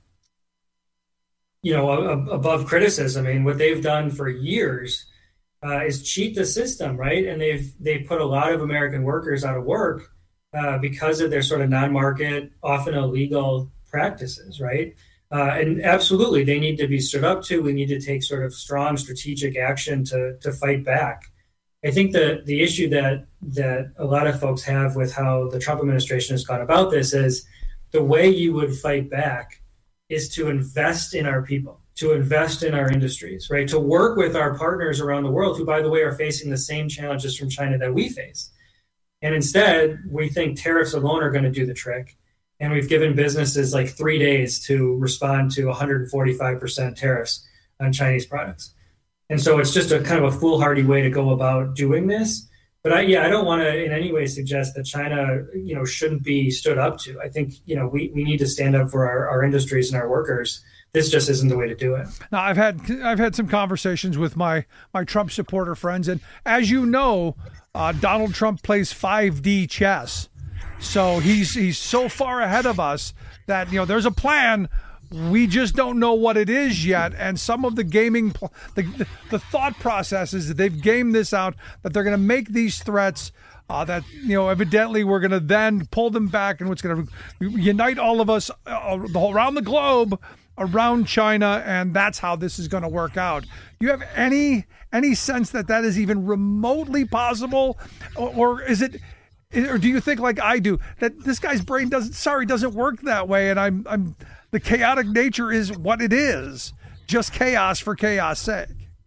you know, a, a, above criticism. I mean, what they've done for years uh, is cheat the system, right? And they've they've put a lot of American workers out of work uh, because of their sort of non-market, often illegal practices, right? Uh, and absolutely, they need to be stood up to. We need to take sort of strong strategic action to to fight back. I think the the issue that that a lot of folks have with how the Trump administration has gone about this is the way you would fight back is to invest in our people, to invest in our industries, right? To work with our partners around the world who, by the way, are facing the same challenges from China that we face. And instead, we think tariffs alone are going to do the trick. And we've given businesses like three days to respond to one hundred forty-five percent tariffs on Chinese products. And so it's just a kind of a foolhardy way to go about doing this. But I, yeah, I don't want to in any way suggest that China, you know, shouldn't be stood up to. I think, you know, we, we need to stand up for our, our industries and our workers. This just isn't the way to do it. Now, I've had I've had some conversations with my my Trump supporter friends, and as you know, uh, Donald Trump plays five D chess, so he's he's so far ahead of us that, you know, there's a plan. We just don't know what it is yet, and some of the gaming, the, the, the thought processes that they've gamed this out, that they're going to make these threats, uh, that, you know, evidently we're going to then pull them back, and what's going to unite all of us uh, around the globe, around China, and that's how this is going to work out. Do you have any any sense that that is even remotely possible, or, or is it Or do you think, like I do, that this guy's brain doesn't, sorry, doesn't work that way, and I'm, I'm, the chaotic nature is what it is, just chaos for chaos' sake?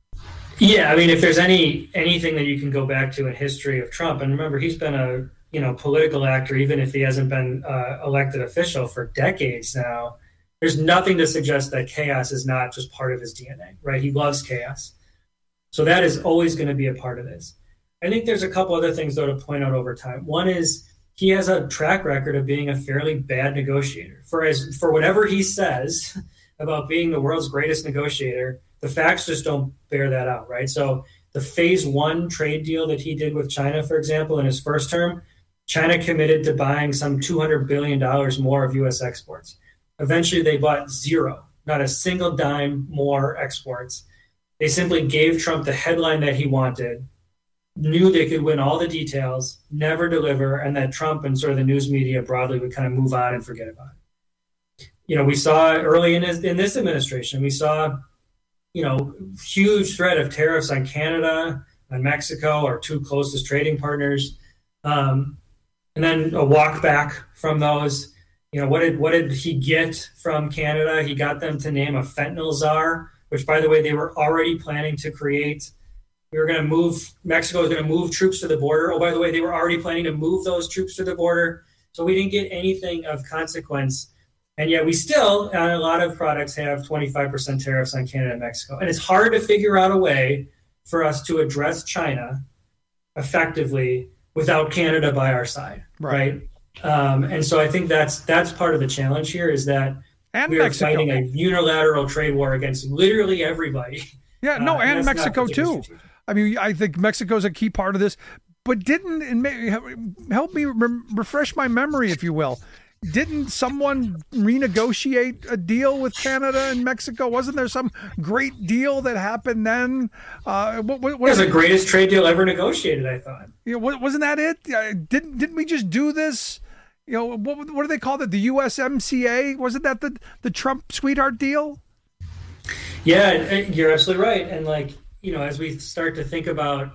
Yeah, I mean, if there's any anything that you can go back to in history of Trump, and remember, he's been a you know political actor, even if he hasn't been uh, elected official for decades now. There's nothing to suggest that chaos is not just part of his D N A, right? He loves chaos, so that is always going to be a part of this. I think there's a couple other things, though, to point out over time. One is he has a track record of being a fairly bad negotiator. For as for whatever he says about being the world's greatest negotiator, the facts just don't bear that out, right? So the phase one trade deal that he did with China, for example, in his first term, China committed to buying some two hundred billion dollars more of U S exports. Eventually, they bought zero, not a single dime more exports. They simply gave Trump the headline that he wanted, knew they could win all the details, never deliver, and that Trump and sort of the news media broadly would kind of move on and forget about it. You know, we saw early in, his, in this administration, we saw, you know, huge threat of tariffs on Canada, on Mexico, our two closest trading partners, um, and then a walk back from those. You know, what did what did he get from Canada? He got them to name a fentanyl czar, which, by the way, they were already planning to create. We were going to move, Mexico was going to move troops to the border. Oh, by the way, they were already planning to move those troops to the border. So we didn't get anything of consequence. And yet we still, on a lot of products, have twenty-five percent tariffs on Canada and Mexico. And it's hard to figure out a way for us to address China effectively without Canada by our side, right? right? Um, and so I think that's that's part of the challenge here is that and we Mexico. are fighting a unilateral trade war against literally everybody. Yeah, no, uh, and, and Mexico too. Strategic. I mean, I think Mexico's a key part of this, but didn't, and maybe help me re- refresh my memory, if you will. Didn't someone renegotiate a deal with Canada and Mexico? Wasn't there some great deal that happened then? Uh, what, what, what it was the greatest trade deal ever negotiated, I thought. You know, wasn't that it? Uh, didn't didn't we just do this? You know, what what do they call it? The U S M C A? Wasn't that the the Trump sweetheart deal? Yeah, you're absolutely right. And like, you know, as we start to think about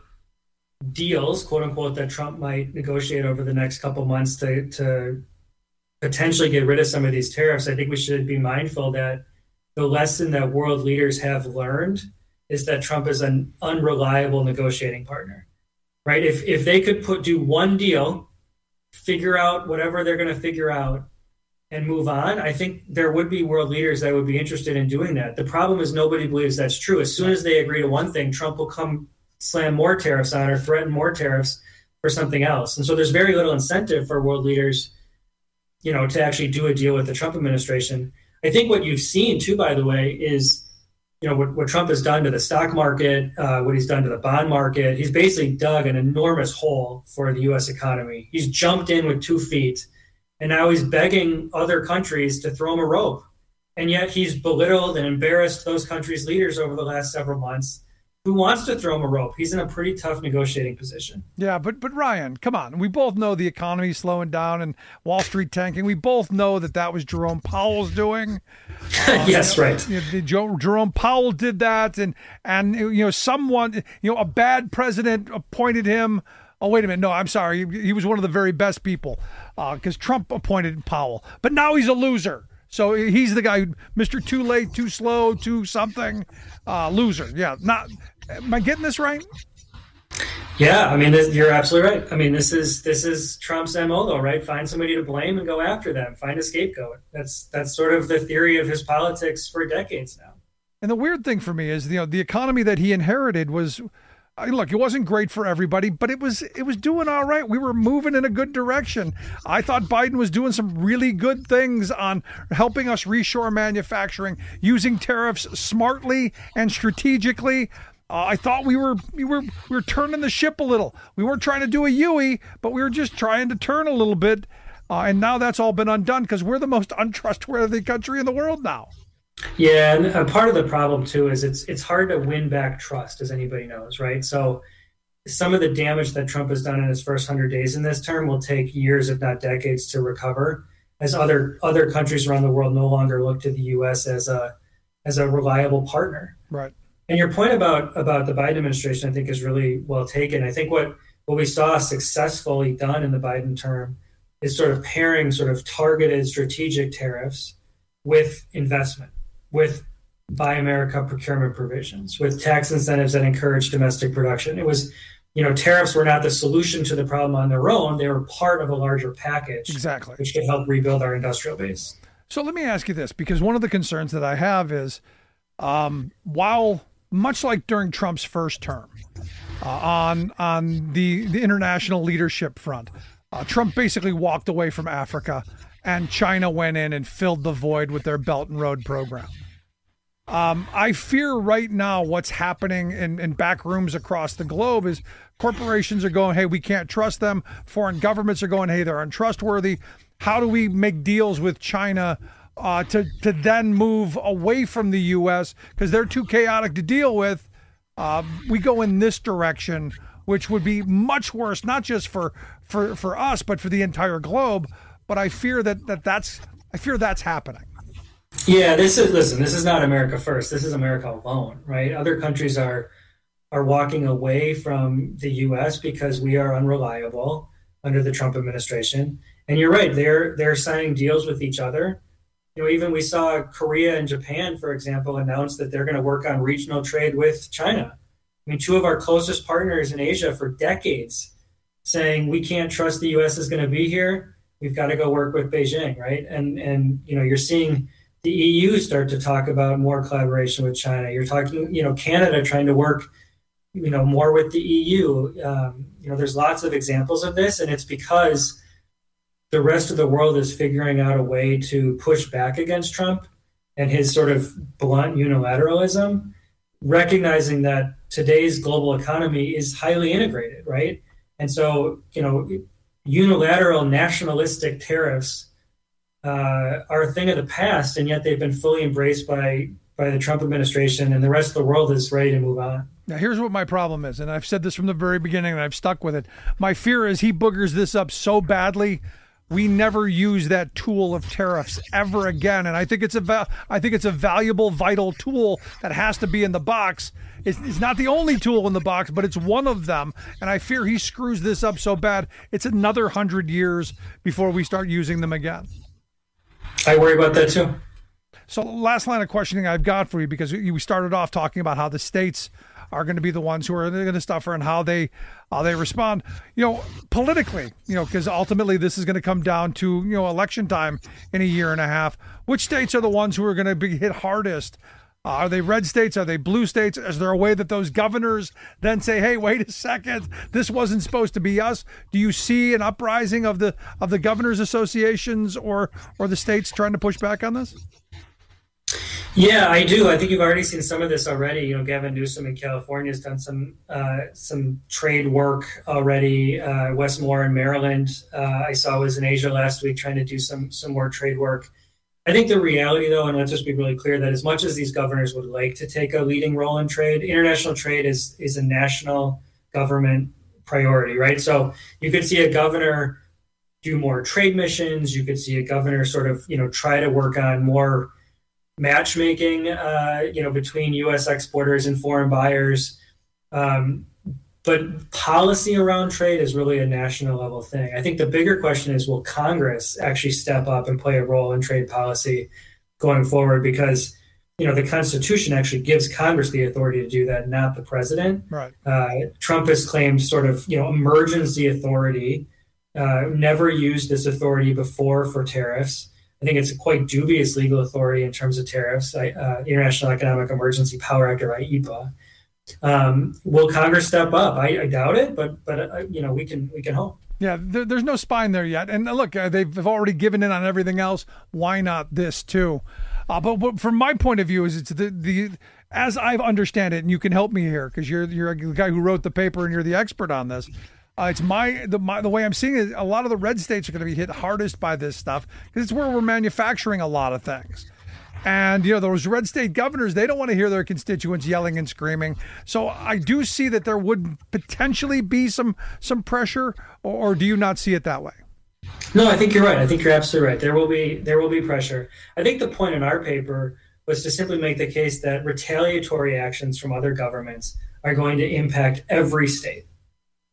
deals, quote unquote, that Trump might negotiate over the next couple months to to potentially get rid of some of these tariffs, I think we should be mindful that the lesson that world leaders have learned is that Trump is an unreliable negotiating partner, right? If if they could put do one deal, figure out whatever they're going to figure out and move on, I think there would be world leaders that would be interested in doing that. The problem is nobody believes that's true. As soon as they agree to one thing, Trump will come slam more tariffs on or threaten more tariffs for something else. And so there's very little incentive for world leaders, you know, to actually do a deal with the Trump administration. I think what you've seen too, by the way, is, you know, what, what Trump has done to the stock market, uh, what he's done to the bond market. He's basically dug an enormous hole for the U S economy. He's jumped in with two feet, and now he's begging other countries to throw him a rope. And yet he's belittled and embarrassed those countries' leaders over the last several months. Who wants to throw him a rope? He's in a pretty tough negotiating position. Yeah, but but Ryan, come on. We both know the economy's slowing down and Wall Street tanking. We both know that that was Jerome Powell's doing. Uh, yes, you know, right. You know, Joe, Jerome Powell did that, and and you know someone, you know, a bad president appointed him. Oh, wait a minute. No, I'm sorry. He, he was one of the very best people because uh, Trump appointed Powell. But now he's a loser. So he's the guy, who, Mister Too Late, Too Slow, Too Something, uh, loser. Yeah. Not. Am I getting this right? Yeah, I mean, this, you're absolutely right. I mean, this is this is Trump's M O, though, right? Find somebody to blame and go after them. Find a scapegoat. That's that's sort of the theory of his politics for decades now. And the weird thing for me is, you know, the economy that he inherited was. Look, it wasn't great for everybody, but it was it was doing all right. We were moving in a good direction. I thought Biden was doing some really good things on helping us reshore manufacturing, using tariffs smartly and strategically. Uh, I thought we were we were we were turning the ship a little. We weren't trying to do a U-ey, but we were just trying to turn a little bit. Uh, and now that's all been undone because we're the most untrustworthy country in the world now. Yeah, and a part of the problem too is it's it's hard to win back trust, as anybody knows, right? So some of the damage that Trump has done in his first hundred days in this term will take years, if not decades, to recover, as other other countries around the world no longer look to the U S as a as a reliable partner. Right. And your point about about the Biden administration, I think, is really well taken. I think what what we saw successfully done in the Biden term is sort of pairing sort of targeted strategic tariffs with investment, with Buy America procurement provisions, with tax incentives that encourage domestic production. It was, you know, tariffs were not the solution to the problem on their own. They were part of a larger package, exactly, which could help rebuild our industrial base. So let me ask you this, because one of the concerns that I have is, um, while much like during Trump's first term, uh, on on the, the international leadership front, uh, Trump basically walked away from Africa, and China went in and filled the void with their Belt and Road program. Um, I fear right now what's happening in, in back rooms across the globe is corporations are going, hey, we can't trust them. Foreign governments are going, hey, they're untrustworthy. How do we make deals with China uh, to, to then move away from the U S because they're too chaotic to deal with? Uh, we go in this direction, which would be much worse, not just for, for, for us, but for the entire globe. But I fear that, that that's I fear that's happening. Yeah, this is listen. This is not America first. This is America alone, right? Other countries are are walking away from the U S because we are unreliable under the Trump administration. And you're right; they're they're signing deals with each other. You know, even we saw Korea and Japan, for example, announce that they're going to work on regional trade with China. I mean, two of our closest partners in Asia for decades, saying we can't trust the U S is going to be here. We've got to go work with Beijing, right? And and you know, you're seeing the E U start to talk about more collaboration with China. You're talking, you know, Canada trying to work, you know, more with the E U. Um, you know, there's lots of examples of this, and it's because the rest of the world is figuring out a way to push back against Trump and his sort of blunt unilateralism, recognizing that today's global economy is highly integrated, right? And so, you know, unilateral nationalistic tariffs uh, are a thing of the past, and yet they've been fully embraced by by the Trump administration, and the rest of the world is ready to move on. Now, here's what my problem is, and I've said this from the very beginning, and I've stuck with it. My fear is he boogers this up so badly, we never use that tool of tariffs ever again. And I think it's a va- I think it's a valuable, vital tool that has to be in the box. It's, it's not the only tool in the box, but it's one of them. And I fear he screws this up so bad, it's another hundred years before we start using them again. I worry about that too. So last line of questioning I've got for you, because we started off talking about how the states are going to be the ones who are going to suffer and how they how they respond, you know, politically, you know, because ultimately this is going to come down to, you know, election time in a year and a half. Which states are the ones who are going to be hit hardest? Uh, are they red states? Are they blue states? Is there a way that those governors then say, hey, wait a second, this wasn't supposed to be us? Do you see an uprising of the of the governors associations or or the states trying to push back on this? Yeah, I do. I think you've already seen some of this already. You know, Gavin Newsom in California has done some uh, some trade work already. Uh, Wes Moore in Maryland, uh, I saw was in Asia last week trying to do some some more trade work. I think the reality, though, and let's just be really clear, that as much as these governors would like to take a leading role in trade, international trade is is a national government priority, right? So you could see a governor do more trade missions. You could see a governor sort of, you know, try to work on more matchmaking, uh, you know, between U S exporters and foreign buyers. Um, but policy around trade is really a national level thing. I think the bigger question is, will Congress actually step up and play a role in trade policy going forward? Because, you know, the Constitution actually gives Congress the authority to do that, not the president. Right. Uh, Trump has claimed sort of, you know, emergency authority, uh, never used this authority before for tariffs. I think it's a quite dubious legal authority in terms of tariffs, uh, International Economic Emergency Power Act, or I E P A. Um, will Congress step up? I, I doubt it, but but uh, you know, we can we can hope. Yeah, there, there's no spine there yet. And look, uh, they've already given in on everything else. Why not this too? Uh, but, but from my point of view, is it's the the as I understand it, and you can help me here because you're you're a guy who wrote the paper and you're the expert on this. Uh, it's my the my, the way I'm seeing it. A lot of the red states are going to be hit hardest by this stuff because it's where we're manufacturing a lot of things. And, you know, those red state governors, they don't want to hear their constituents yelling and screaming. So I do see that there would potentially be some some pressure, or, or do you not see it that way? No, I think you're right. I think you're absolutely right. There will be there will be pressure. I think the point in our paper was to simply make the case that retaliatory actions from other governments are going to impact every state.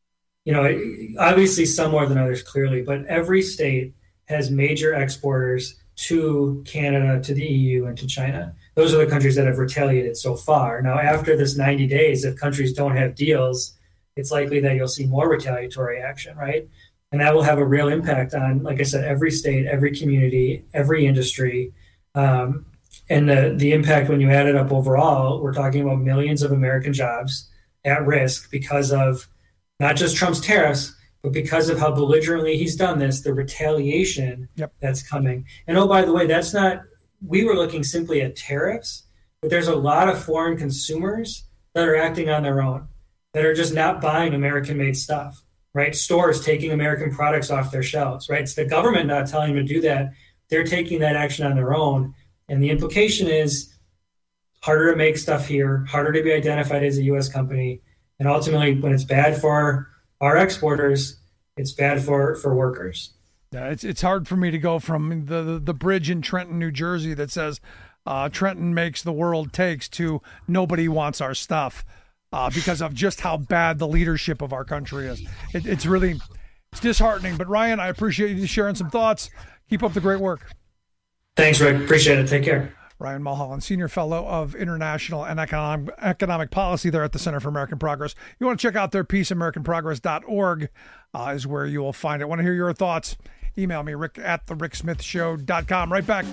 you know, obviously some more than others, clearly, but every state has major exporters to Canada, to the E U, and to China. Those are the countries that have retaliated so far. Now, after this ninety days, if countries don't have deals, it's likely that you'll see more retaliatory action, right? And that will have a real impact on, like I said, every state, every community, every industry. Um, and the, the impact, when you add it up overall, we're talking about millions of American jobs at risk because of not just Trump's tariffs, but because of how belligerently he's done this, the retaliation yep. that's coming. And oh, by the way, that's not, we were looking simply at tariffs, but there's a lot of foreign consumers that are acting on their own, that are just not buying American-made stuff, right? Stores taking American products off their shelves, right? It's the government not telling them to do that. They're taking that action on their own. And the implication is harder to make stuff here, harder to be identified as a U S company. And ultimately, when it's bad for our exporters, it's bad for, for workers. Yeah, it's it's hard for me to go from the, the, the bridge in Trenton, New Jersey that says uh, Trenton makes the world takes to nobody wants our stuff uh, because of just how bad the leadership of our country is. It, it's really it's disheartening. But Ryan, I appreciate you sharing some thoughts. Keep up the great work. Thanks, Rick. Appreciate it. Take care. Ryan Mulholland, Senior Fellow of International and Economic, Economic Policy there at the Center for American Progress. You want to check out their piece, american progress dot org uh, is where you will find it. I want to hear your thoughts. Email me, rick at the rick smith show dot com. Right back.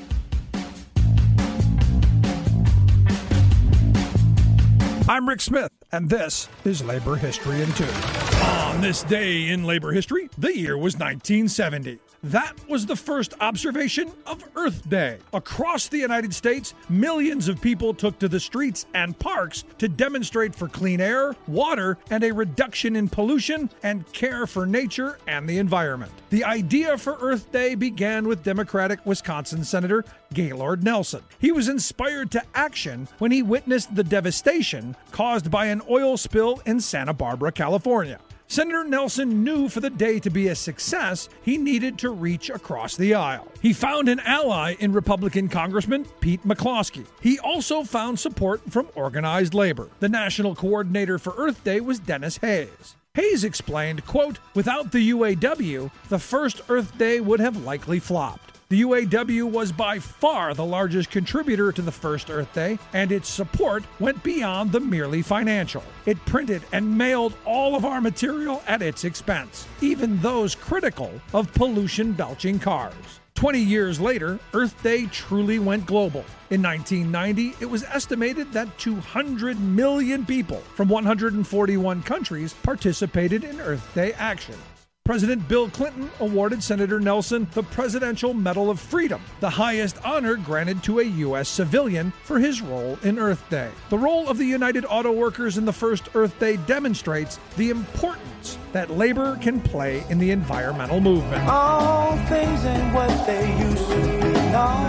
I'm Rick Smith, and this is Labor History in Two. On this day in labor history, the year was nineteen seventy. That was the first observation of Earth Day. Across the United States, millions of people took to the streets and parks to demonstrate for clean air, water, and a reduction in pollution and care for nature and the environment. The idea for Earth Day began with Democratic Wisconsin Senator Gaylord Nelson. He was inspired to action when he witnessed the devastation caused by an oil spill in Santa Barbara, California. Senator Nelson knew for the day to be a success, he needed to reach across the aisle. He found an ally in Republican Congressman Pete McCloskey. He also found support from organized labor. The national coordinator for Earth Day was Dennis Hayes. Hayes explained, quote, without the U A W, the first Earth Day would have likely flopped. The U A W was by far the largest contributor to the first Earth Day, and its support went beyond the merely financial. It printed and mailed all of our material at its expense, even those critical of pollution-belching cars. Twenty years later, Earth Day truly went global. In nineteen ninety, it was estimated that two hundred million people from one hundred forty-one countries participated in Earth Day action. President Bill Clinton awarded Senator Nelson the Presidential Medal of Freedom, the highest honor granted to a U S civilian for his role in Earth Day. The role of the United Auto Workers in the first Earth Day demonstrates the importance that labor can play in the environmental movement. All things ain't what they used to be. No,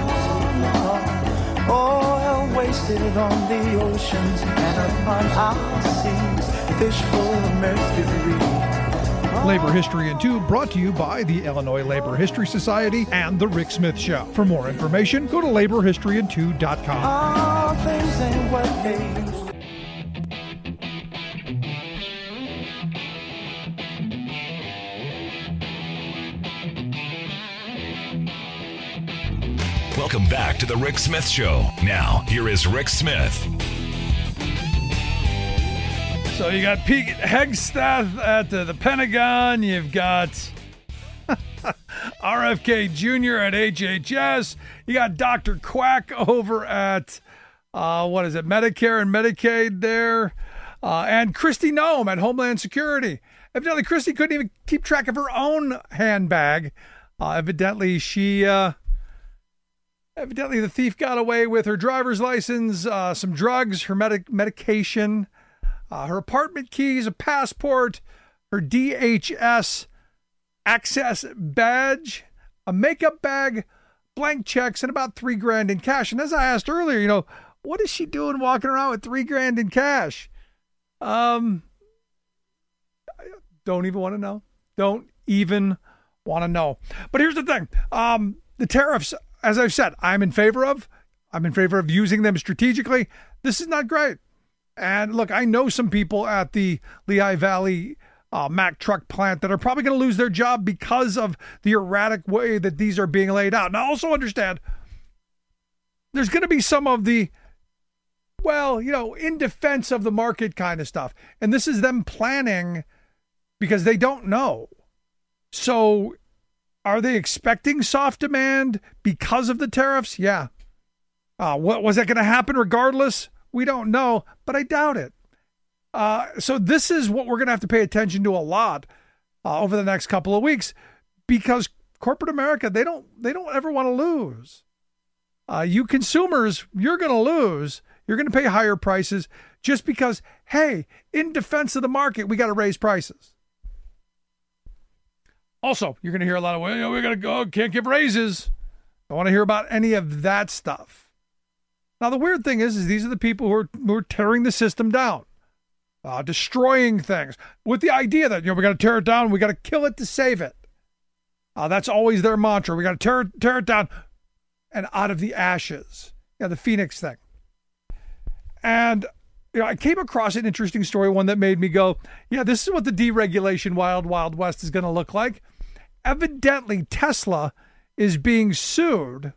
no. Oil wasted on the oceans and upon our seas, fish full of mercury. Labor History in Two, brought to you by the Illinois Labor History Society and The Rick Smith Show. For more information, go to labor history in two dot com. All things ain't what they used. Welcome back to The Rick Smith Show. Now, here is Rick Smith. So you got Pete Hegseth at the, the Pentagon. You've got R F K Junior at H H S. You got Doctor Quack over at, uh, what is it, Medicare and Medicaid there. Uh, and Kristi Noem at Homeland Security. Evidently, Kristi couldn't even keep track of her own handbag. Uh, evidently, she... Uh, evidently, the thief got away with her driver's license, uh, some drugs, her medic- medication... Uh, her apartment keys, a passport, her D H S access badge, a makeup bag, blank checks, and about three grand in cash. And as I asked earlier, you know, what is she doing walking around with three grand in cash? Um, don't even want to know. Don't even want to know. But here's the thing. Um, the tariffs, as I've said, I'm in favor of. I'm in favor of using them strategically. This is not great. And look, I know some people at the Lehigh Valley uh, Mack truck plant that are probably going to lose their job because of the erratic way that these are being laid out. Now, also understand, there's going to be some of the, well, you know, in defense of the market kind of stuff. And this is them planning because they don't know. So are they expecting soft demand because of the tariffs? Yeah. Uh, what was that going to happen regardless? We don't know, but I doubt it. Uh, so this is what we're going to have to pay attention to a lot uh, over the next couple of weeks, because corporate America, they don't they don't ever want to lose. Uh, you consumers, you're going to lose. You're going to pay higher prices just because, hey, in defense of the market, we got to raise prices. Also, you're going to hear a lot of, well, you know, we got to go, can't give raises. I want to hear about any of that stuff. Now, the weird thing is, is these are the people who are, who are tearing the system down, uh, destroying things with the idea that, you know, we got to tear it down. We got to kill it to save it. Uh, that's always their mantra. We got to tear, tear it down and out of the ashes. Yeah, the Phoenix thing. And, you know, I came across an interesting story, one that made me go, yeah, this is what the deregulation Wild Wild West is going to look like. Evidently, Tesla is being sued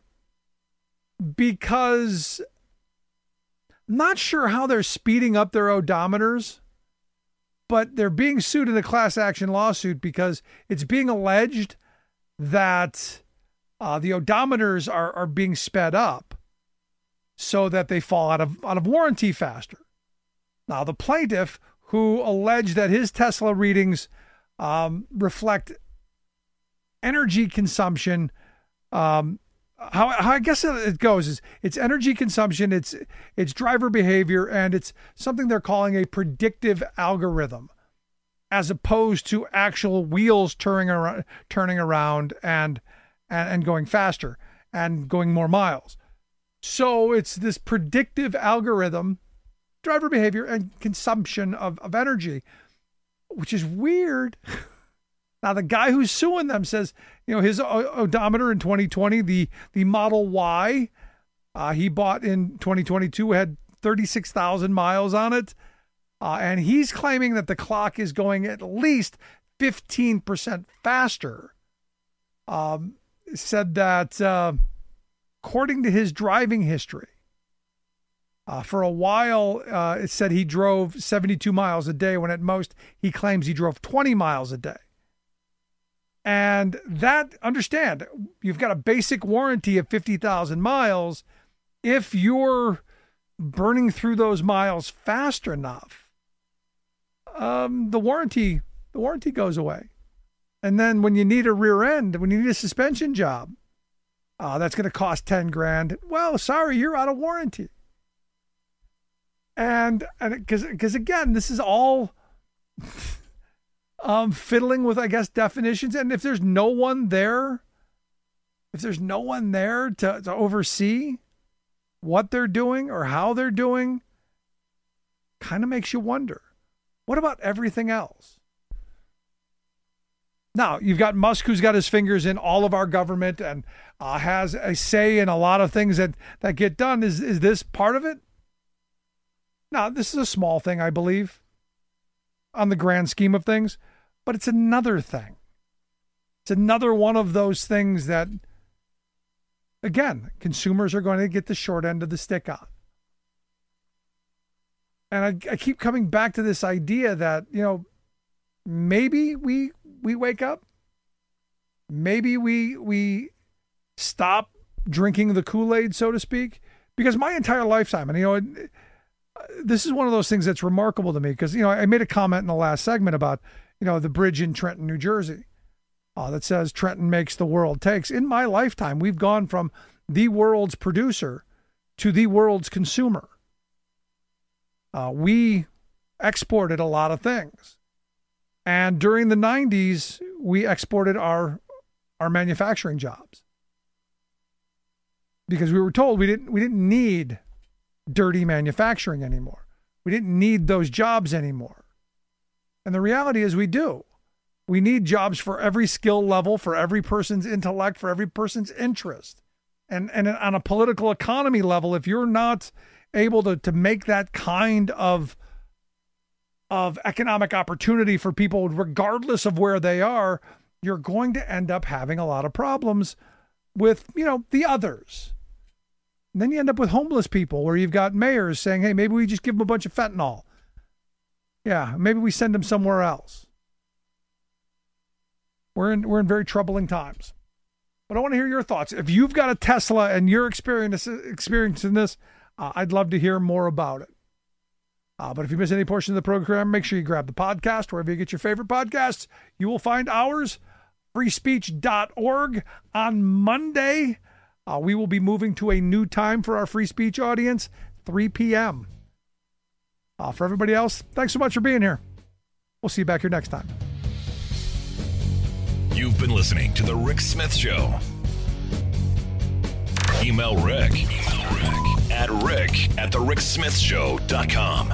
because I'm not sure how they're speeding up their odometers, but they're being sued in a class action lawsuit because it's being alleged that uh, the odometers are, are being sped up so that they fall out of out of warranty faster. Now, the plaintiff, who alleged that his Tesla readings um, reflect energy consumption, um, how, how I guess it goes is it's energy consumption, it's it's driver behavior, and it's something they're calling a predictive algorithm, as opposed to actual wheels turning around, turning around and, and and going faster and going more miles. So it's this predictive algorithm, driver behavior and consumption of, of energy, which is weird. Now, the guy who's suing them says, you know, his odometer in twenty twenty, the, the Model Y uh, he bought in twenty twenty-two had thirty-six thousand miles on it. Uh, and he's claiming that the clock is going at least fifteen percent faster. Um, said that, uh, according to his driving history, uh, for a while, uh, it said he drove seventy-two miles a day, when at most he claims he drove twenty miles a day. And that, understand, you've got a basic warranty of fifty thousand miles. If you're burning through those miles fast enough, um, the warranty, the warranty goes away. And then when you need a rear end, when you need a suspension job, uh, that's going to cost ten grand. Well, sorry, you're out of warranty. And, and because, because again, this is all um, fiddling with, I guess, definitions. And if there's no one there, if there's no one there to, to oversee what they're doing or how they're doing, kind of makes you wonder, what about everything else? Now, you've got Musk, who's got his fingers in all of our government and uh, has a say in a lot of things that, that get done. Is, is this part of it? Now, this is a small thing, I believe, on the grand scheme of things, but it's another thing. It's another one of those things that, again, consumers are going to get the short end of the stick on. And I, I keep coming back to this idea that, you know, maybe we we wake up, maybe we we stop drinking the Kool-Aid, so to speak, because my entire lifetime, and you know, it, this is one of those things that's remarkable to me, because, you know, I made a comment in the last segment about, you know, the bridge in Trenton, New Jersey, uh, that says Trenton makes, the world takes. In my lifetime, we've gone from the world's producer to the world's consumer. Uh, we exported a lot of things. And during the nineties, we exported our our manufacturing jobs, because we were told we didn't we didn't need dirty manufacturing anymore. We didn't need those jobs anymore. And the reality is we do. We need jobs for every skill level, for every person's intellect, for every person's interest. And and on a political economy level, if you're not able to, to make that kind of of economic opportunity for people, regardless of where they are, you're going to end up having a lot of problems with, you know, the others. And then you end up with homeless people where you've got mayors saying, hey, maybe we just give them a bunch of fentanyl. Yeah, maybe we send them somewhere else. We're in we're in very troubling times. But I want to hear your thoughts. If you've got a Tesla and you're experiencing, experiencing this, uh, I'd love to hear more about it. Uh, but if you miss any portion of the program, make sure you grab the podcast wherever you get your favorite podcasts. You will find ours, free speech dot org. On Monday, uh, we will be moving to a new time for our free speech audience, three p.m. Uh, for everybody else, thanks so much for being here. We'll see you back here next time. You've been listening to The Rick Smith Show. Email Rick, Email Rick at rick at the rick smith show dot com.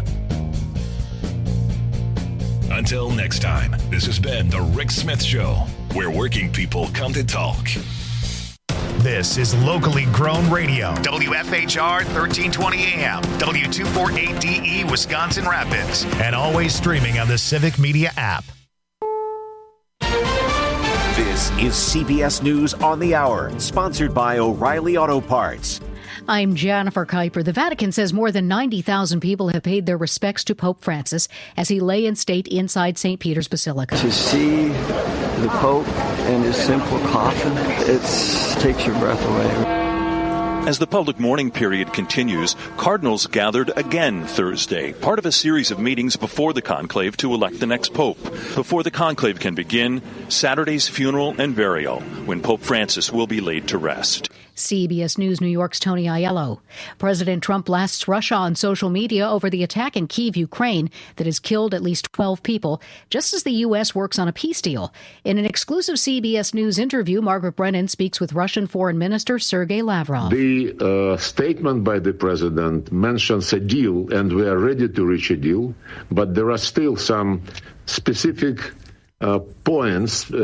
Until next time, this has been The Rick Smith Show, where working people come to talk. This is locally grown radio. W F H R thirteen twenty A M, W two forty-eight D E, Wisconsin Rapids, and always streaming on the Civic Media app. This is C B S News on the Hour, sponsored by O'Reilly Auto Parts. I'm Jennifer Kuiper. The Vatican says more than ninety thousand people have paid their respects to Pope Francis as he lay in state inside Saint Peter's Basilica. To see the Pope in his simple coffin, it takes your breath away. As the public mourning period continues, cardinals gathered again Thursday, part of a series of meetings before the conclave to elect the next pope. Before the conclave can begin, Saturday's funeral and burial, when Pope Francis will be laid to rest. C B S News New York's Tony Aiello. President Trump blasts Russia on social media over the attack in Kyiv, Ukraine, that has killed at least twelve people, just as the U S works on a peace deal. In an exclusive C B S News interview, Margaret Brennan speaks with Russian Foreign Minister Sergei Lavrov. The uh, statement by the president mentions a deal, and we are ready to reach a deal, but there are still some specific uh, points uh,